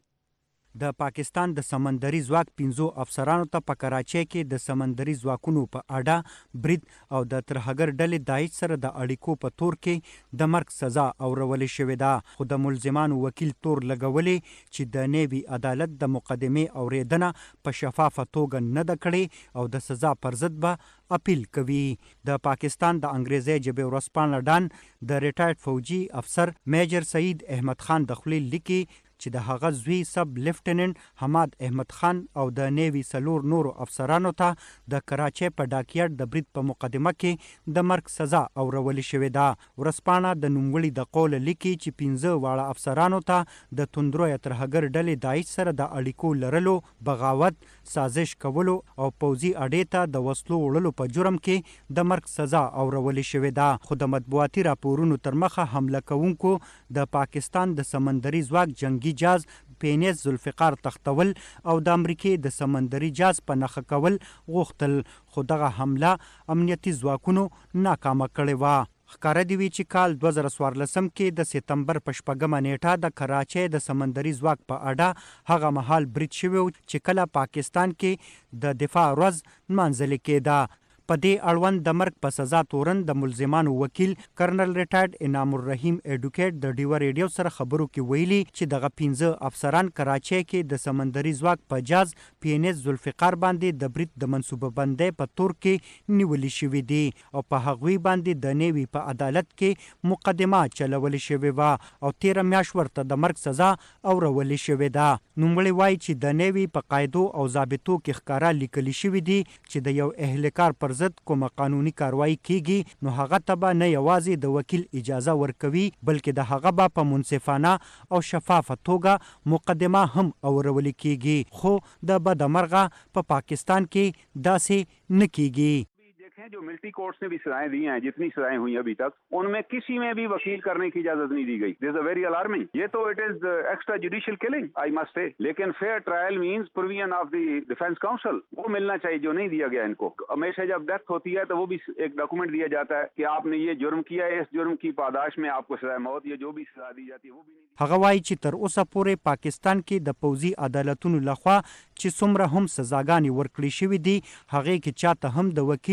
د پاکستان د سمندري ځواک 15 افسرانو ته په کراچۍ کې د سمندري ځواکونو په اډه برید او د ترهګر ډلې داعش سره د اړیکو په تور کې د مرګ سزا اورولې شوې ده. خو د ملزمانو وکیل تور لګولې چې د نیوي عدالت د مقدمې اوریدنه په شفافه توګه نه ده کړې او د سزا پر ضد به اپیل کوي. د پاکستان د انګریزي ژبې ورځپاڼه ډان د ریټایرډ فوجي افسر میجر سعید احمد خان د خولې لیکي چې د هغه زوی سب لیفټیننټ حماد احمد خان او د نیوي 4 نورو افسرانو ته د کراچۍ په ډاکیارډ د برید په مقدمه کې د مرګ سزا اورولې شوې ده. ورځپاڼه د نوموړي د قول لیکي چې 15 واړه افسرانو ته د توندرویه ترهګر ډلې داعش سره د اړیکو لرلو، بغاوت، سازش کولو او پوځي اډې ته د وسلو وړلو په جرم کې د مرګ سزا اورولې شوې ده. خو د مطبوعاتي راپورونو تر مخه حمله کوونکو د پاکستان د سمندري ځواک جنگي جاز پینیز ذوالفقار تختول او د امریکای د سمندري جاز په نخښه کول غوښتل، خو دغه حمله امنیتي ځواکونو ناکامه کړې وه. ښکاره دی وی چې کال 2014 کې د سپتمبر په 4 نیټه د کراچۍ د سمندري ځواک په اډه هغه مهال برید شوی چې کله پاکستان کې د دفاع ورځ نمانځل کېده. په دې اړوند د مرګ په سزا تورن د ملزمانو وکیل کرنل ریټایرډ انعام الرحیم ایډوکیټ د ډیوا ریډیو سره خبرو کې ویلي چې دغه 15 افسران کراچۍ کې د سمندري ځواک په جاز پینیز ذوالفقار باندې د برید د منصوبه بندۍ په تور کې نیولې شوې دي او په هغوی باندې د نیوي په عدالت کې مقدمه چلولې شوې وه او 13 میاشت ورته د مرګ سزا اورولې شوې ده. نوموړي وایي چې د نیوي په قاعدو او ضابطو کې ښکاره لیکلي شوي دي چې د یو اهلکار پر ضد کومه قانوني کاروایی کیږي نو هغه ته به نه یوازې د وکیل اجازه ورکوي بلکې د هغه به په منصفانه او شفافه توګه مقدمه هم اورول کیږي. خو د بدمرغه په پاکستان کې داسې نه کیږي. जो मिलिट्री कोर्ट्स ने भी सजाएं दी हैं, जितनी सजाएं हुई अभी तक, उनमें किसी में भी वकील करने की इजाजत नहीं दी गई. This is very alarming. ये तो it is extra judicial killing I must say. लेकिन fair trial means provision of the defence counsel वो मिलना चाहिए जो नहीं दिया गया इनको. हमेशा जब डेथ होती है तो वो भी एक डॉक्यूमेंट दिया जाता है कि आपने ये जुर्म किया है, इस जुर्म की पादाश में आपको सजा मौत या जो भी सजा दी जाती है वो भी नहीं. هغه وایي چې تر اوسه پورې پاکستان کې د پوځي عدالتونو لخوا چې څومره هم سزاګانې ورکړې شوې دي هغې کې چاته هم د وکیل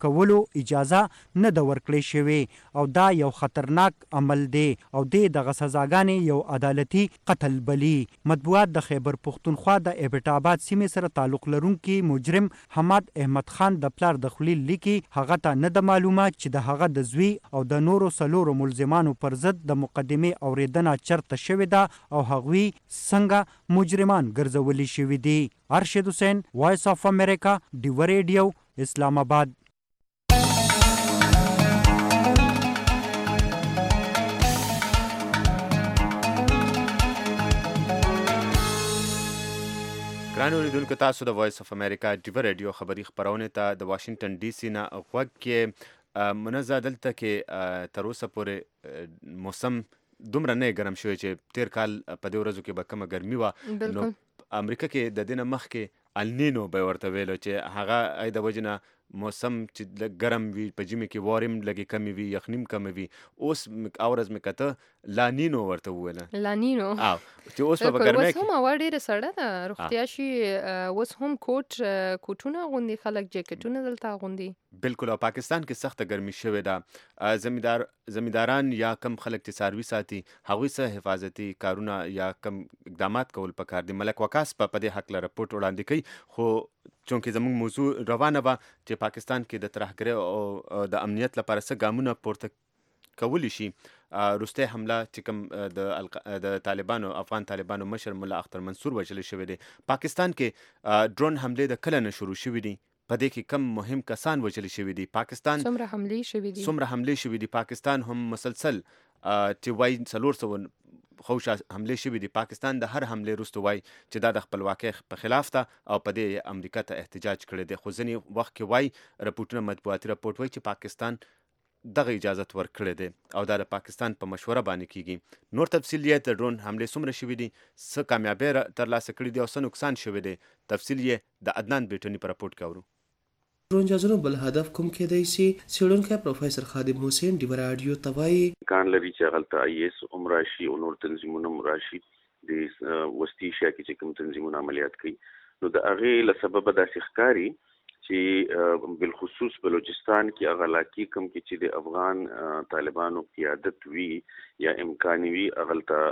کولو اجازه نه ده ورکړې شوې او دا یو خطرناک عمل دی او دغه سزاګانې یو عدالتي قتل بلی. مطبوعات د خیبر پښتونخوا د ایبټ آباد سیمې سره تعلق لرونکي مجرم حماد احمد خان د پلار د خلیل لیکي هغه ته نه د معلومه چې د هغه د زوی او د نورو څلورو ملزمانو پر ضد د مقدمې اوریدنه چرته شوې ده او هغوی څنګه مجرمان ګرځولي شوي دي. ارشد حسین، وایس آف امریکا، ډیور ریډیو، اسلام آباد. ګرانو اوریدونکو، تاسو د وایس اف امریکا ډیور ریډیو خبري خپرونې ته د واشنگټن ډي سي نه غوږ کې منزه. دلته کې تر اوسه پورې موسم دومره نه ګرم شوی چې تیر کال په دې ورځو کې به کومه ګرمي وه. نو امریکا کې د دې نه مخکې النینو به ورته ویلو چې هغه د وجې نه موسم چې لږ ګرم وي، په ژمي کې وارم لږې کمې وي، یخني هم کمه وي. اوس اورز مې کته لانینو ورته وویله. لانینو چې اوس په ګرمۍ کې اوس هم هوا ډېره سړه ده، روغتیا شي. اوس هم کوټونه اغوندي خلک، جیکټونه دلته اغوندي. بالکل. او پاکستان کې سخته ګرمي شوې ده. زمینداران یا کم خلک چې څاروي ساتي هغوی څه حفاظتي کارونه یا کم اقدامات کول پکار دي. ملک وقاص په دې هکله رپورټ وړاندې کوي. خو چونکې زموږ موضوع روانه وه چې پاکستان کې د ترهګرۍ او د امنیت لپاره څه ګامونه پورته کولی شي، وروستۍ حمله چې کوم د طالبانو افغان طالبانو مشر ملا اختر منصور وژلی شوی دی. پاکستان کې ډرون حملې د کله نه شروع شوي دي؟ په دې کې کم مهم کسان وژلی شوي دي؟ پاکستان څومره حملې شوي دي؟ پاکستان هم مسلسل چې وایي 400 خوشا حمله شوي دي. پاکستان د هر حمله وروسته وایي چې دا د خپلواکۍ په خلاف ده او په دې امریکا ته احتجاج کړی دی. خو ځینې وخت کې وایي رپورټونه، مطبوعاتي رپورټ وایي چې پاکستان دغه اجازت ورکړی دی او دا د پاکستان په مشوره باندې کیږي. نور تفصیل یې د ډرون حملې څومره شوي دي، څه کامیابۍ ترلاسه کړي دي او څه نقصان شوی دی، تفصیل یې د عدنان بیټني په رپورټ کې اورو. ډرون جازونو بل هدف کوم کېدای شي؟ څېړونکی پروفیسر خادم حسین ډیور راډیو ته وایي کان لري چې هغلته IS هم راشي او نور تنظیمونه هم راشي د وسطي ایشیا کې چې کوم تنظیمونه عملیات کوي. نو د هغې له سببه داسې ښکاري چې بالخصوص بلوچستان کې هغه علاقې کوم کې چې د افغان طالبانو قیادت وي یا امکان وي هغلته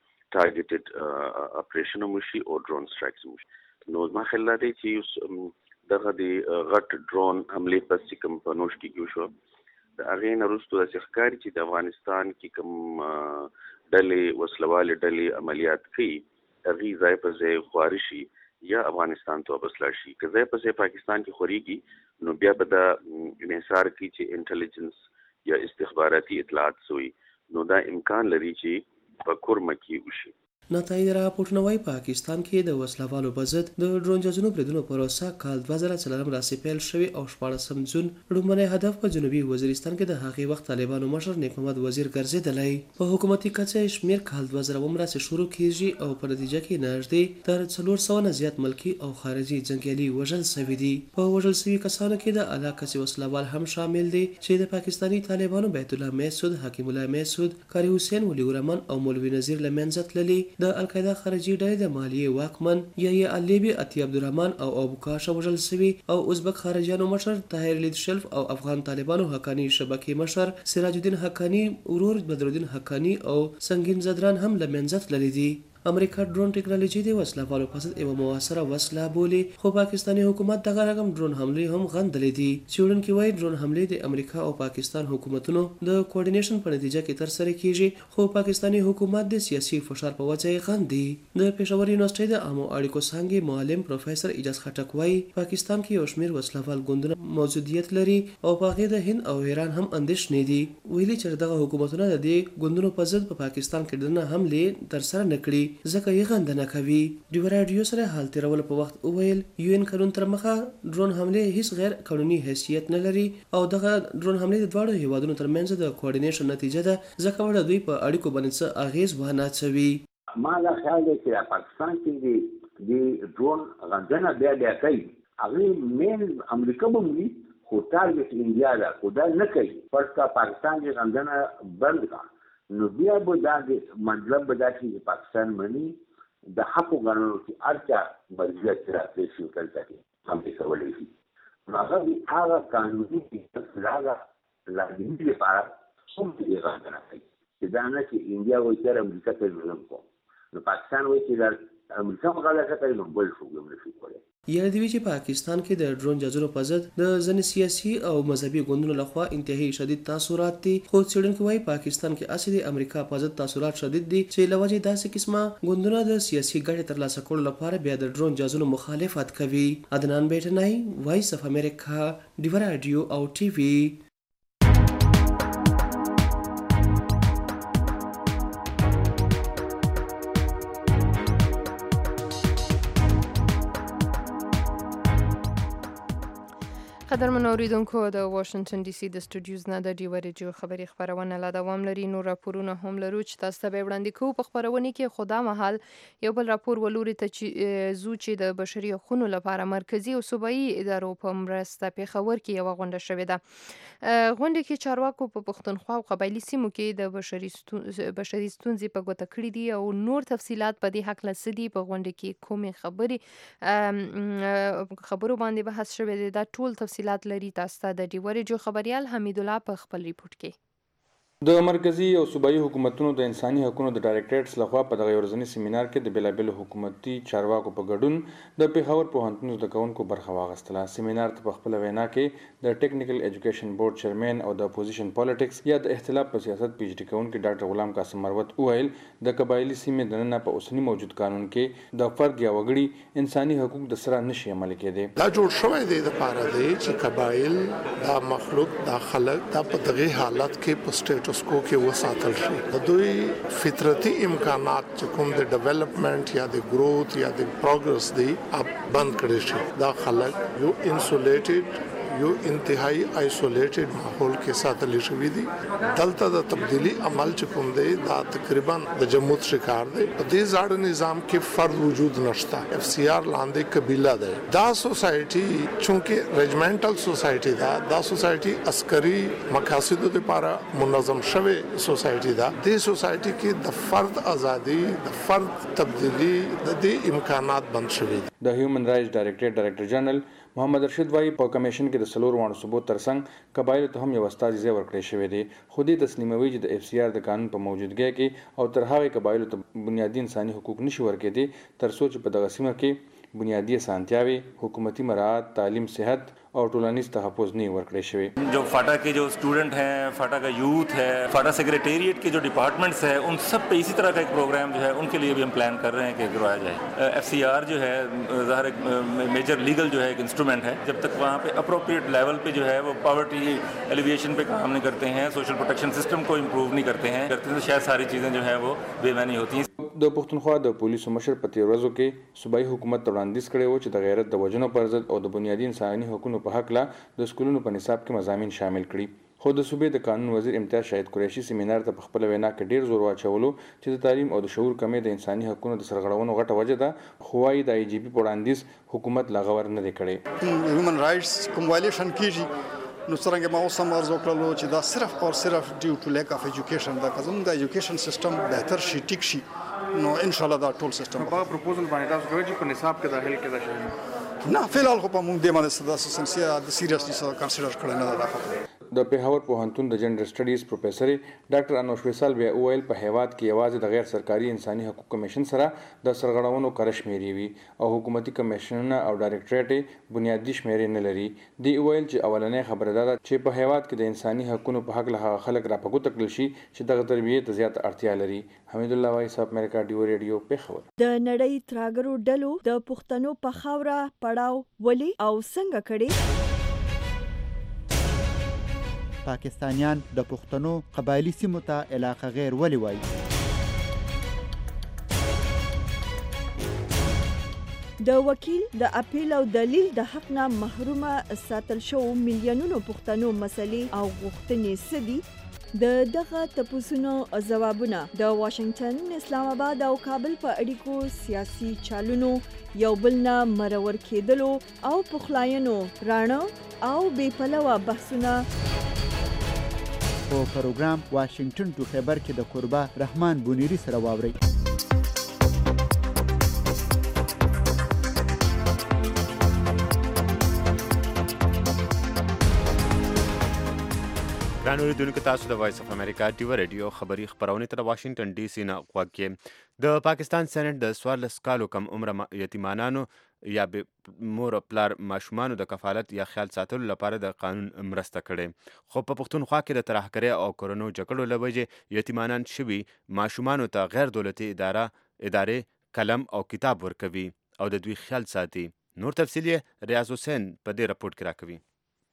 ټارګټډ اپریشن هم وشي او ډرون سټرایکس هم وشي. نو زما خیال دا دی چې دغه د غټ ډرون حملې پس چې کوم په نوش کې وشو، د هغې نه وروسته داسې ښکاري چې د افغانستان کې کوم ډلې وسلوالې ډلې عملیات کوي هغې ځای په ځای خواري شي یا افغانستان ته واپس لاړ شي. که ځای په ځای پاکستان کې خورېږي نو بیا به دا انحصار کوي چې انټلیجنس یا استخباراتي اطلاعات سوي، نو دا امکان لري چې په کورمه کې وشي. نتایج راپورټونه وایي پاکستان کې د وسلوالو په ضد د ډرون جازونو بریدونو پروسه کال 2004 راسې پیل شوې او 14 جون لومړنی هدف په جنوبي وزیرستان کې د هغې وخت طالبانو مشر نیک محمد وزیر ګرځېدلی. په حکومتي کچه شمېر کال 2000 راسې شروع کېږي او په نتیجه کې نږدې تر 400 نه زیات ملکي او خارجي جنګیالي وژل شوي دي. په وژل شوي کسانو کې د اعلی کچې وسلوال هم شامل دي چې د پاکستاني طالبانو بیت الله محسود، حکیم الله محسود، قاری حسین ولی الرحمن او مولوي نذیر له منځه تللي. د القاعده خارجي ډلې د مالیې واکمن یا الیبي عطیه عبدالرحمن او ابوکاشه وژل شوي او ازبک خارجیانو مشر طاهر لید شلف او افغان طالبانو حقاني شبکې مشر سراج الدین حقاني، ورور بدرالدین حقاني او سنگین زدران هم له منځه تللي دي. امریکا ډرون ټیکنالوژي د وسلوالو په ضد یوه موثره وسله بولي، خو پاکستاني حکومت دغه رقم ډرون حملې هم غندلې دي. څېړونکي وایي ډرون حملې د امریکا او پاکستان حکومتونو د کوارډینیشن په نتیجه کې ترسره کیږي، خو پاکستاني حکومت د سیاسي فشار په وجه یې غندي. د پېښور یونیورسټۍ د عامو اړیکو څانګې معلم پروفیسر اجاز خټک وایي پاکستان کې یو شمېر وسلوال ګوندونه موجودیت لري او په هغې د هند او ایران هم اندېښنې دي. ویلي چې دغه حکومتونه د دې ګوندونو په ضد په پاکستان کې دننه حملې ترسره نه کړي ځکه یې غندنه کوي. ډیور راډیو سره حال تېرولو په وخت وویل UN قانون تر مخه ډرون حملې هیڅ غیر قانوني حیثیت نه لري او دغه ډرون حملې د دواړو هیوادونو ترمنځ د کوارډینیشن نتیجه ده، ځکه وړه دوی په اړیکو باندې څه اغیز ونه اچوي. ما دا خیال دی چې پاکستان کې د ډرون غندنه بیا کوي، هغې مین امریکا به وي خو ټارګټ انډیا ده، خو دا نه کوي. فرض کا پاکستان کې غندنه بند کړه نو بیا به دا مطلب به دا چې پاکستان مني د حقو قانونو کې هر چا مرجعیت راتلی شي دلته کې حملې کولی شي. هغه هغه قانوني اصلاح لازمي لپاره هم دې غواړي چې دا نه چې انډیا وایي چې امریکا ته ظلم کوي نو پاکستان وایي چې دا امریکا مغالطه کوي نو بل څوک هم نشي کولی. یاد دی چې پاکستان کې د ډرون جازونو په ضد د ځینې سیاسي او مذهبي ګوندونو لخوا انتهایی شدید تاثرات دي، خو څېړونکي وایي پاکستان کې اصلي د امریکا په ضد تاثرات شدید دي چې له وجې داسې قسمه ګوندونه د سیاسي ګټې ترلاسه کولو لپاره بیا د ډرون جازونو مخالفت کوي. عدنان بیټنای، وایس اف امریکا، ډیو رادیو او ټي وي. قدرمن اوریدونکو، د واشنگټن ډي سي د سټوډیوز نه د ډیو رادیو خبري خبرونه لا دوام لري. نور راپورونه هم لرو چې تاسو ته وړاندې کوو په خبرونه کې. خدا مهال یو بل راپور ولوري ته چې د بشري حقوقو لپاره مرکزی او صوبایي ادارو په مرسته پیښور کې یو غونډه شوې ده. غونډه کې چارواکو په پښتونخوا او قبایلی سیمو کې د بشري ستونزې په ګوته کړې دي او نور تفصيلات په دې حق لسدي. په غونډه کې کومې خبرو باندې بحث شوې ده. دا ټول تفصيلات لري. تاسو ته د ډیو رادیو خبريال حمید الله په خپل ریپورت کې د مرکزی او صوبایي حکومتونو د انساني حقوقو د ډایریکټریټس لخوا په دغه ورځنی سیمینار کې د بلابل حکومتي چارواکو په ګډون د پیښور پوهنتون د کونکو برخه واغستله. سیمینار ته په خپل وینا کې د ټیکنیکل ایجوکیشن بورډ چیرمن او د اپوزیشن پالیټکس یا د اختلاف په سیاست پی ایچ ډي کونکي ډاکټر غلام قاسم مروت وویل د قبایلی سیمې د نن په اوسنی موجود قانون کې د فرد یا وګړي انساني حقوق د سره نشي عملي کېدی. دا جوړ شوی دی د پاره دی چې قبایل دا مخلوق دا خلک دا په دغه حالت کې په سټیټس کو کې وساتل شي. د دوی فطرتي امکانات چې کوم د ډیولپمنٹ یا د گروث یا د پروګرس دی اب بند کړي شي. دا خلک یو انسولیټډ یو انتهایی آیسولیټډ ماحول کې ساتل شوی دي. دلته د تبدیلی عمل چې کوم دی دا تقریبا د جمود شکار دی. په دې ځاړه نظام کې فرد وجود نشته. اف سی آر لاندې قبیله ده. دا سوسایټي چونکه ریجمنټل سوسایټي ده، دا سوسایټي عسکري مقاصدو لپاره منظم شوی سوسایټي ده. دې سوسایټي کې د فرد ازادي، د فرد تبدیلی، د دې امکانات بند شوی دي. د هیومن رائټس ډایریکټر جنرال محمد رشید وایي په کمیشن کې د سلور وانه ثبوت ترڅنګ قبایلو ته هم یو استازي ځای ورکړی شوی دی. خو دې تسلیموي چې د اف سی آر د قانون په موجودګۍ کې او تر هغه قبایلو ته بنیادی انساني حقوق نشي ورکېدي تر څو چې په دغه سیمه کې بنیادی اسانتیاوي، حکومتي مراعات، تعلیم، صحت और टोलानीस तहफ़्फ़ुज़ नहीं वर्कड़े शवे. जो फाटा के जो स्टूडेंट हैं, फाटा का यूथ है, फाटा सेक्रेटेरिएट के जो डिपार्टमेंट्स है, उन सब पे इसी तरह का एक प्रोग्राम जो है उनके लिए भी हम प्लान कर रहे हैं कि करवाया जाए. FCR जो है ज़ाहिर एक मेजर लीगल जो है एक इंस्ट्रूमेंट है. जब तक वहाँ पे अप्रोप्रिएट लेवल पे जो है वो पॉवर्टी एलिविएशन पे काम नहीं करते हैं, सोशल प्रोटेक्शन सिस्टम को इम्प्रूव नहीं करते हैं तो शायद सारी चीज़ें जो है वो बेमानी होती हैं. د پښتونخوا د پولیسو مشر په تیر ورځو کې صوبایي حکومت وړاندیز کړی و چې د غیرت د وژنو پر ضد او د بنیادي انساني حقوقو په حق لا د سکولونو په نصاب کې مضامین شامل کړي. خو د صوبې د قانون وزیر امتیاز شاهد قریشي سیمینار ته په خپل وینا کې ډیر زور واچولو چې د تعلیم او د شعور کمې د انساني حقوقو د سرغړونو غټه وجه ده. خو وايي د آی جی پی په وړاندیز حکومت لا غور نه دی کړی. هیومن رائټس کوم وایلیشن کیږي نو څنګه ما اوس هم ارزو کړلو چې دا صرف او صرف ډیو ټو لیک اف ایجوکیشن دا کوم د ایجوکیشن سیستم بهتر شي ټیک شي نو ان شاء الله دا ټول سیستم په پروپوزل باندې تاسو کوي چې په نصاب کې داخل کې دا شي نه فعلال خو په موږ د ماده سدا سنسیا د سیریسلی سره کنسیډر کړل نه دا. د پیښور پوهنتون د جنډر سټډیز پروفیسور ډاکټر انوش ویسال بیا ویل په هیواد کې یوازې د غیر سرکاري انساني حقوق کمیشن سره د سرغړونو کار شمیرې وي او حکومتي کمیشنونه او ډایریکټریټ بنیادی شمیرې نه لري. دی ویل چې اولنې خبره ده چې په هیواد کې د انساني حقوقو په حق له خلک راپګو تکل شي چې دغه تربیه ته زیات اړتیا لري. حمید الله وایس اف امریکا ډیو رادیو پیښور. د نړۍ تراګرو ډلو د پښتنو په خاوره پړاو ولي او څنګه کړي. پاکستانیان د پښتنو قبایلی سیمو ته علاقه غیر ولي وایي. د وکیل د اپیل او دلیل د حق نه محرومه ساتل شو میلیونونو پښتنو مسلې او غوښتنې سدي. د دغه تپوسونو ځوابونه د واشنگټن، اسلام آباد او کابل په اړیکو سیاسي چالونو یو بل نه مرور کېدلو او پخلاینو راڼه او بې پلوه بحثونه په پروګرام واشنگټن ټو خبر کې د قربا رحمان بونیری سره واوري. ګران اوریدونکو تاسو د وایس اف امریکا ډیو ریډیو خبری خبرونه تر واشنگټن ډي سي نه غوږی د پاکستان سېنات د 14 کالو کم عمر یتیمانانو یا مور پلار ماشومان د کفالت یا خیال ساتلو لپاره د قانون مرسته کړي خو په پښتونخوا کې د ترهګرۍ او کورونو جګړو لوجه یتیمانان شوي ماشومان ته غیر دولتي ادارې قلم او کتاب ورکوي او د دوی خیال ساتي نور تفصیل ریاض حسین په دې راپورټ کې راکوي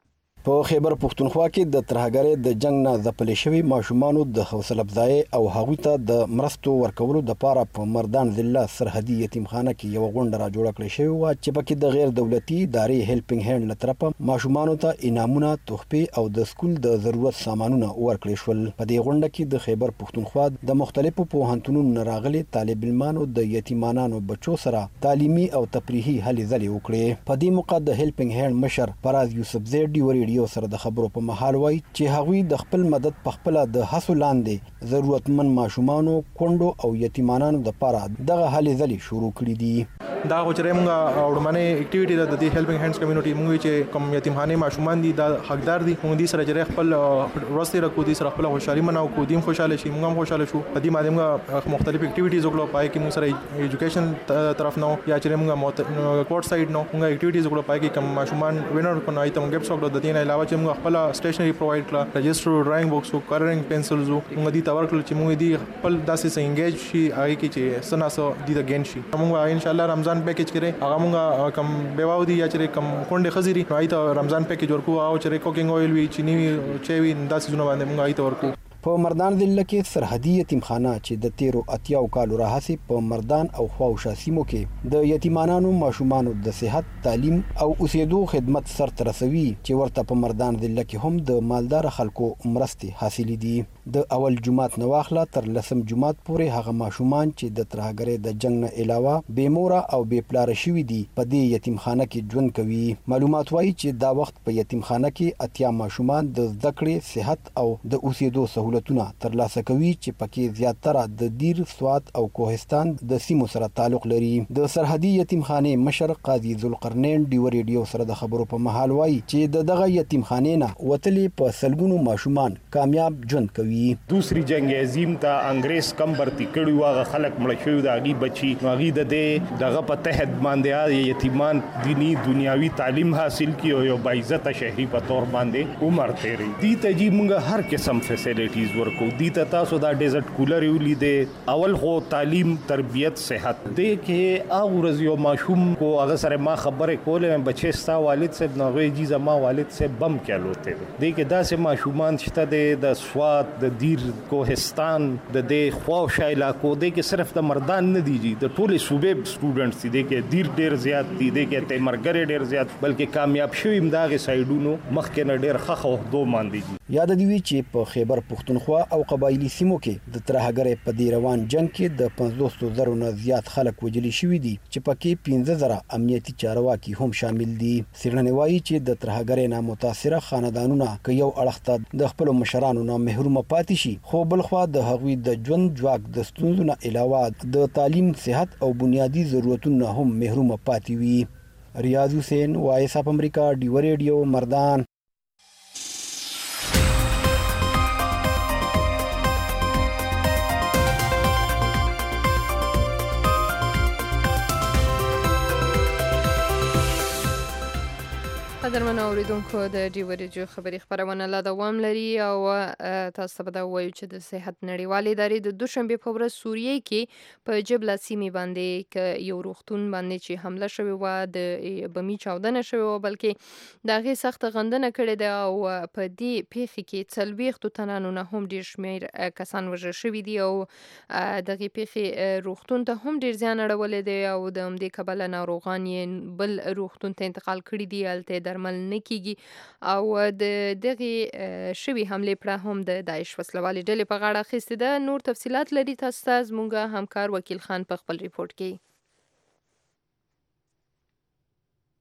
په خیبر پښتونخوا کې د ترهګرۍ د جنگ نه ځپلې شوی ماشومانو د حوصله افزای او هغوی ته د مرستو ورکولو د پاره په مردان ضلع سرحدي یتیمخانه کې یو غونډه را جوړه کړې شوې و چې پکې د غیر دولتي ادارې هیلپینګ هاند له طرفه ماشومانو ته انعامونه تحفې او د سکول د ضرورت سامانونه ورکړل شول په دې غونډه کې د خیبر پښتونخوا د مختلفو پوهنتونونو راغلي طالب علمانو د یتیمانو بچو سره تعلیمي او تفریحي هلې ځلې وکړې په دې موقع د هیلپینګ هاند مشر فراز یوسف زیدی ریډیو سره د خبرو په محل وای چې هغوی د خپل مدد په خپل د حسو لاندې ضرورتمن ماشومانو کونډو او یتیمانو د لپاره دغه هلې ځلې شروع کړې دي دا غوچره موږ اورمنه اکټیویټی د هیلپینګ هاندز کمیونټي موږ چې کوم یتیمخانه ماشومان دي د حقدار دي موږ دې سره جره خپل ورسته رکو دي سره خپل خوشحالي مناو کو دیم خوشاله شي موږ هم خوشاله شو په دې مادم مختلف اکټیویټیز وکړو پای کې موږ سره ایجوکیشن طرف نو یا چې موږ کوارټ سایډ نو موږ اکټیویټیز وکړو پای کې کوم ماشومان وینر کو نه ایتم ګیفټس وکړو د دې نه علاوه چې موږ خپل سټیشنری پرووایډ کړه رجستر ډرایینګ بوکس او کلرینګ پنسلز موږ دې تور کړل چې موږ دې خپل داسې انګیج شي هغه کې چې سناسو دې د ګین شي موږ ان شاء الله رمضان پیکیج کړي هغه موږ کم بیواو دي یا چې کم کونډه خزيري راځي ته رمضان پیکیج ورکو او چې کوکینګ اویل وی چینی وی چوي داسې زونه باندې موږ ایته ورکو په مردان ضلع کې سرحدي یتیمخانه چې د 13 کالو راهسي په مردان او خواوشا سیمو کې د یتیمانو ماشومانو د صحت تعلیم او اوسېدو خدمت سرته رسوي چې ورته په مردان ضلع کې هم د مالدار خلکو مرستې حاصلې دي د اول جمعات نواخله تر لسم جمعات پورې هغه ماشومان چې د ترهګرۍ د جنگ نه علاوه بې مور او بې پلار شوي دي په دې یتیمخانه کې ژوند کوي معلومات وایي چې دا وخت په یتیمخانه کې اتیا ماشومان د زده کړې صحت او د اوسېدو سہولتونه ترلاسه کوي چې پکې زیاتره د دیر سوات او کوهستان د سیمو سره تعلق لري د سرحدي یتیمخانه مشر قاضي ذوالقرنین ډیو ریډیو سره د خبرو په محل وایي چې دغه یتیمخانه نه وتلې په سلګونو ماشومان کامیاب ژوند کوي دوسری جنگ عظیم ته انګريز کم برتی کړي واغه خلک مړ شوی د اغي بچي واغي د دغه په تحت باندې یتیمان دینی دنیاوی تعلیم حاصل کی او یو باعزت شهري په تور باندې عمر تیری دي ته جی موږ هر قسم فیسیلیټیز ورکو دي ته تاسو دا ډیزرټ کولر یولې دي اول خو تعلیم تربیت صحت دې کې او ورځ یو ماشوم کو هغه سره ما خبره کوله بچي ستا والد صاحب نوې جی زما والد صاحب بم کېلوته دي کې داسې ماشومان شته د سوات د دیر کوهستان د دې خواوشا علاقو د کې صرف د مردان نه دیږي د ټولې صوبې سټوډنټس دي کې دیر ډیر زیات دي د کې ته مرګره ډیر زیات بلکې کامیاب شوی امداغه سایډونو مخکې نه ډیر خخ او دو مان دي یاد دی چې په خیبر پښتونخوا او قبایلی سیمو کې د ترهګرۍ په دی روان جنگ کې د 500,000 نه زیات خلک وجلی شوی دي چې پکې 15,000 امنیتي چارواکي هم شامل دي سیرنه وایي چې د ترهګرۍ نه متاثره خاندانونه ک یو اړخته د خپل مشرانو نه محروم پاتې شي خو بلخوا د هغوی د ژوند ځواک د ستونزو نه علاوه د تعلیم صحت او بنیادی ضرورتونو هم محروم پاتې وي ریاض حسین وایس اف امریکا ډیو ریډیو مردان قدرمن اوریدونکو د ډیو ریډیو خبری خبرونه لا دوام لري او تاسو ته دا وایو چې د صحت نړیوالې ادارې د دوشنبه په ورځ سوریه کې په جبل سیمې باندې ک یو روغتون باندې چې حمله شوې و د بمی چاودنه شوې و بلکې دغه سخت غندنه کړې ده او په دې پیښه کې 40 تنانو نه هم ډیر شمیر کسان وژل شوي دي او دغه پیښه روغتون ته هم ډیر زیان اړولې دی او د همدې کبله ناروغان یې بل روغتون ته انتقال کړي دي الته درمل نه کیږي او د دغه شوی حمله پر هم د داعش وسلوالي ډلې په غاړه اخیسته ده نور تفصيلات لري تاسو ته زموږ همکار وکیل خان په خپل ریپورت کې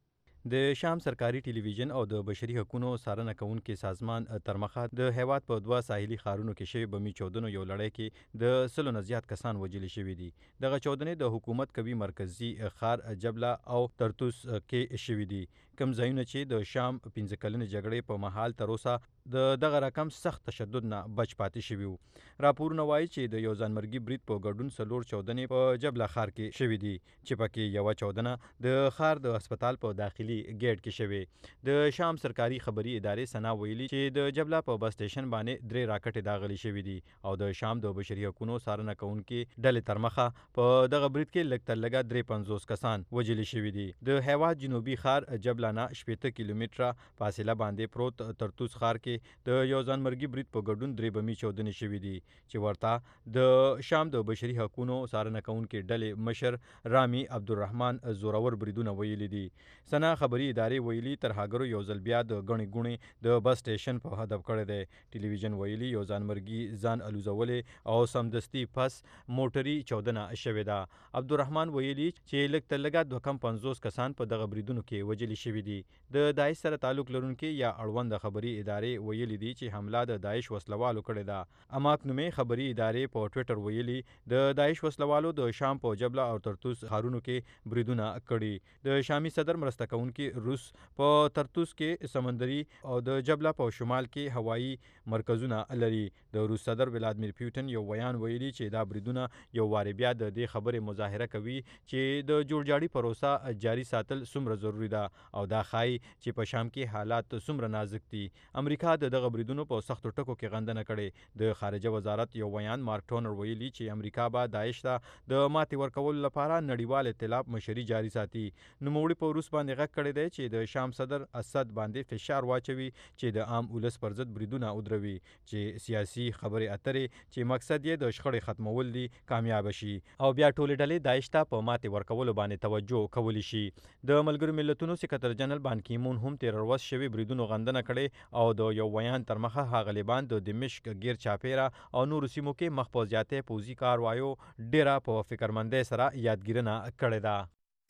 د شام سرکاري ټلویزیون او د بشري حقوقو څارنه کوونکي سازمان تر مخه د هیواد په 2 ساحلي ښارونو کې شوی بمي چاودنو یو لړۍ کې د 100 نه زیات کسان وژل شوي دي. دغه چاودنې د حکومت کوي مرکزی ښار جبله او ترتوس کې شوي دي، کوم ځایونه چې د شام 15 کلنې جګړې په مهال تر اوسه د دغه رقم سخت تشدد نه بچ پاتې شوي وو. راپورونه وایي چې د یو ځانمرګي برید په ګډون 4 چاودنې په جبله ښار کې شوي دي، چې پکې یوه چاودنه د ښار د هسپتال په داخلي ګیټ کې شوی. د شام سرکاري خبري ادارې سنا ویلي چې د جبله په بس سټیشن باندې 3 راکټې داغلي شوي دي او د شام د بشري حقوقو څارنه کوونکي ډلې تر مخه په دغه برید کې لږ تر لږه 53 کسان وژل شوي دي. د هیواد جنوبي ښار جبله نه 80 کیلومتره فاصله باندې پروت ترتوس ښار کې د یو ځانمرګي برید په ګډون 3 بمي چاودنې شوي دي، چې ورته د شام د بشري حقوقو څارنه کوونکي ډلې مشر رامي عبدالرحمن زورور بریدونه ویلي دي. سنا خبري ادارې ویلي ترهاګرو یو ځل بیا د غڼې ګوڼې د بس سټیشن په هدف کړی دی. ټلویزیون ویلي یو ځانمرګي ځان الوزولې او سمدستي پس موټري چاودنه شوې ده. عبدالرحمن ویلي چې لږ تر لږه 250 کسان په دغه بریدونو کې وژل شوي دي. د داعش سره تعلق لرونکي یا اړوند خبري ادارې ویلي دي چې حمله د داعش وسلوالو کړې ده. اماک نومې خبري ادارې په ټویټر ویلي د داعش وسلوالو د شام په جبله او ترتوس ښارونو کې بریدونه کړي. د شامي صدر مرسته کوونکي روس په ترتوس کې سمندري او د جبله په شمال کې هوایی مرکزونه لري. د روس صدر ولادیمیر پوتین یو بیان ویلي چې دا بریدونه یو واري بیا د دې خبرې مظاهره کوي چې د جوړجاړي پروسه جاري ساتل څومره ضروری ده او دا ښایي چې په شام کې حالات څومره نازک دي. امریکا د دغه بریدونو په سختو ټکو کې غندنه کړې. د خارجه وزارت یو بیان مارک ټونر ویلي چې امریکا به داعش ته د ماتې ورکولو لپاره نړیوال ائتلاف مشري جاري ساتي. نوموړي په روس باندې غږ کړی دی چې د شام صدر اسد باندې فشار واچوي چې د عام ولس پر ضد بریدونه ودروي، چې سیاسي خبرې اترې چې مقصد یې د شخړې ختمول دي کامیاب شي او بیا ټولې ډلې داعش ته په ماتې ورکولو باندې توجه کولی شي. د ملګرو ملتونو سکرټر جنرال بان کی مون هم 13 ورځ شوي بریدونو غندنه کړې او د یو بیان تر مخه هغه طالبان د دمشق غیر چاپیره او نورو سیمو کې مخ په زیاتې پوځي کاروایو ډیره په فکرمندۍ سره یادګیرنه کړې ده.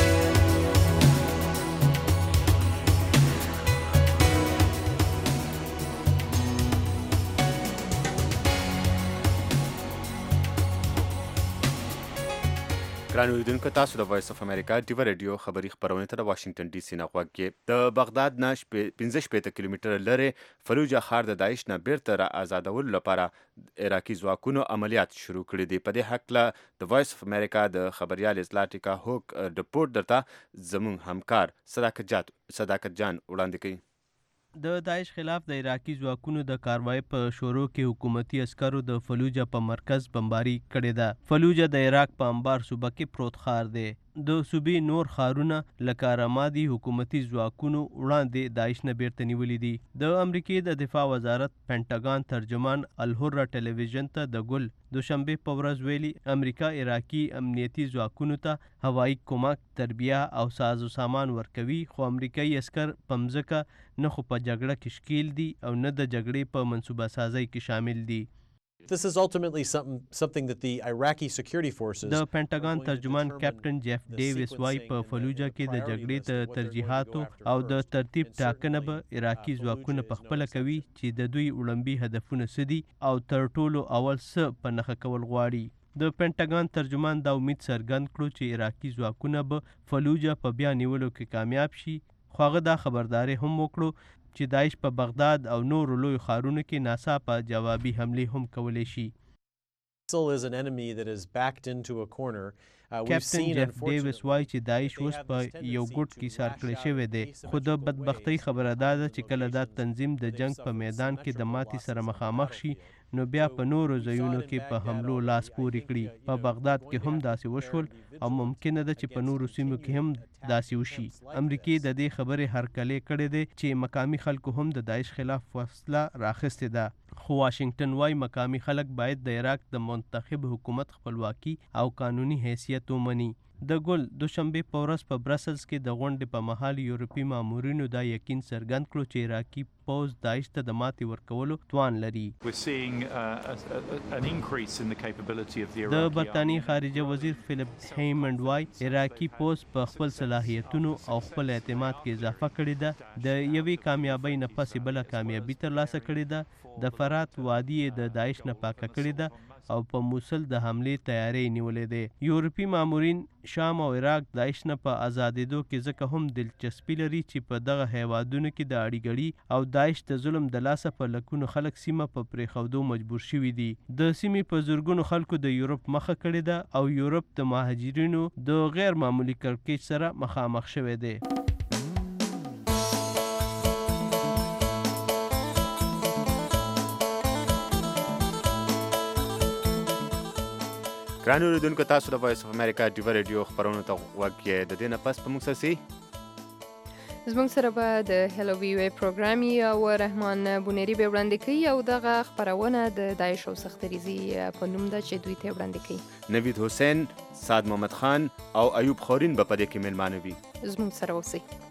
ګران اوریدونکو، تاسو د وایس اف امریکا ډیو ریډیو خبري خبرونه ته د واشنگټن ډي سي نه غوږ کې. د بغداد نه 15 کیلومتره لري فلوجه ښار د داعش نه بیرته را آزادولو لپاره عراقي ځواکونو عملیات شروع کړي دي. په دې هکله د وایس اف امریکا د خبريال اطلاعاتیکا هوک رپورټ درته زموږ همکار صداقت جان وړاندې کوي. د داعش خلاف د عراقي ځواکونو د کاروای په شروع کې حکومتي عسکرو د فلوجه په مرکز بمباري کړې ده. فلوجه د عراق په انبار صوبه کې پروت ښار دی. د صوبې نور ښارونه لکه رمادي حکومتي ځواکونو وړاندې داعش نه بیرته نیولي دي. د امریکې د دفاع وزارت پینټاګان ترجمان الحره ټلویزیون ته د ګل دوشنبه په ورځ ویلي امریکا عراقي امنیتي ځواکونو ته هوایي کومک، تربیه او ساز و سامان ورکوي، خو امریکایي عسکر په مځکه نه خو په جګړه کې ښکیل دي او نه د جګړې په منصوبه سازۍ کې شامل دي. This is ultimately something that the Iraqi security forces. د پینټاګان ترجمان کیپټن جیف ډیویس وايي په فلوجه کې د جګړې د ترجیحاتو او د ترتیب ټاکنه به عراقي ځواکونه په خپله کوي چې د دوی وړاندې هدفونه څه دي او تر ټولو اول څه په نښه کول غواړي. د پینټاګان ترجمان دا امید څرګند کړو چې عراقي ځواکونه به فلوجه په بیا نیولو کې کامیاب شي، خو هغه دا خبرداری هم وکړو چې داعش په بغداد او نورو لویو ښارونو کې ناڅاپه جوابي حملې هم کولی شي. کیپټن جیف ډیویس وایي چې داعش اوس په یو ګوټ کې سار کړی شوی دی، خو د بدبختۍ خبره دا ده چې کله دا تنظیم د جنگ په میدان کې د ماتې سره مخامخ شي نو بیا په نورو ځایونو کې په حملو لاس پورې کړي. په بغداد کې هم داسې وشول او ممکنه ده چې په نورو سیمو کې هم داسې وشي. امریکې د دې خبرې هرکلی کړی دی چې مقامي خلکو هم د داعش خلاف وسله راخیستې ده، خو واشنگټن وايي مقامي خلک باید د عراق د منتخب حکومت خپلواکي او قانوني حیثیت ومني. د ګل دوشنبه په ورځ په برسلز کې د غونډې په مهال یورپي مامورینو دا یقین څرګند کړو چې عراقي پوځ داعش ته د ماتې ورکولو توان لري. د برطانیې خارجه وزیر فلیپ هیمنډ وای عراقي پوځ په خپل صلاحیتونو او خپل اعتماد کې اضافه کړې ده. د یوې کامیابۍ نه پسې بله کامیابي ترلاسه کړې ده. د فرات وادي د داعش نه پاکه کړې ده او په موصل د حملې تیاری نیولې ده. یورپي مامورین شام او عراق داعش نه په آزادېدو کې ځکه هم دلچسپي لري چې په دغه هیوادونو کې د اړیګړي او داعش د ظلم د لاسه په لکونو خلک سیمه په پرېښودو مجبور شوي دي. د سیمې په زرګونو خلکو د یورپ مخه کړې ده او یورپ د مهاجرینو د غیر معمولي کړکېچ سره مخامخ شوی دی. ګرانو اوریدونکو، تاسو د وایس اف امریکا ډیو ریډیو خبرونو ته غوږ یې. د دې نه پس په موږ سره زموږ سره به د هلو وی وی پروګرام او رحمان بونیری به وړاندې کوي او دغه خبرونه د داعش او سختریزي په نوم ده چې دوی ته وړاندې کوي. نوید حسین، سعد محمد خان او ایوب خورین به په دې کې مېلمانه وي. زموږ سره اوسئ.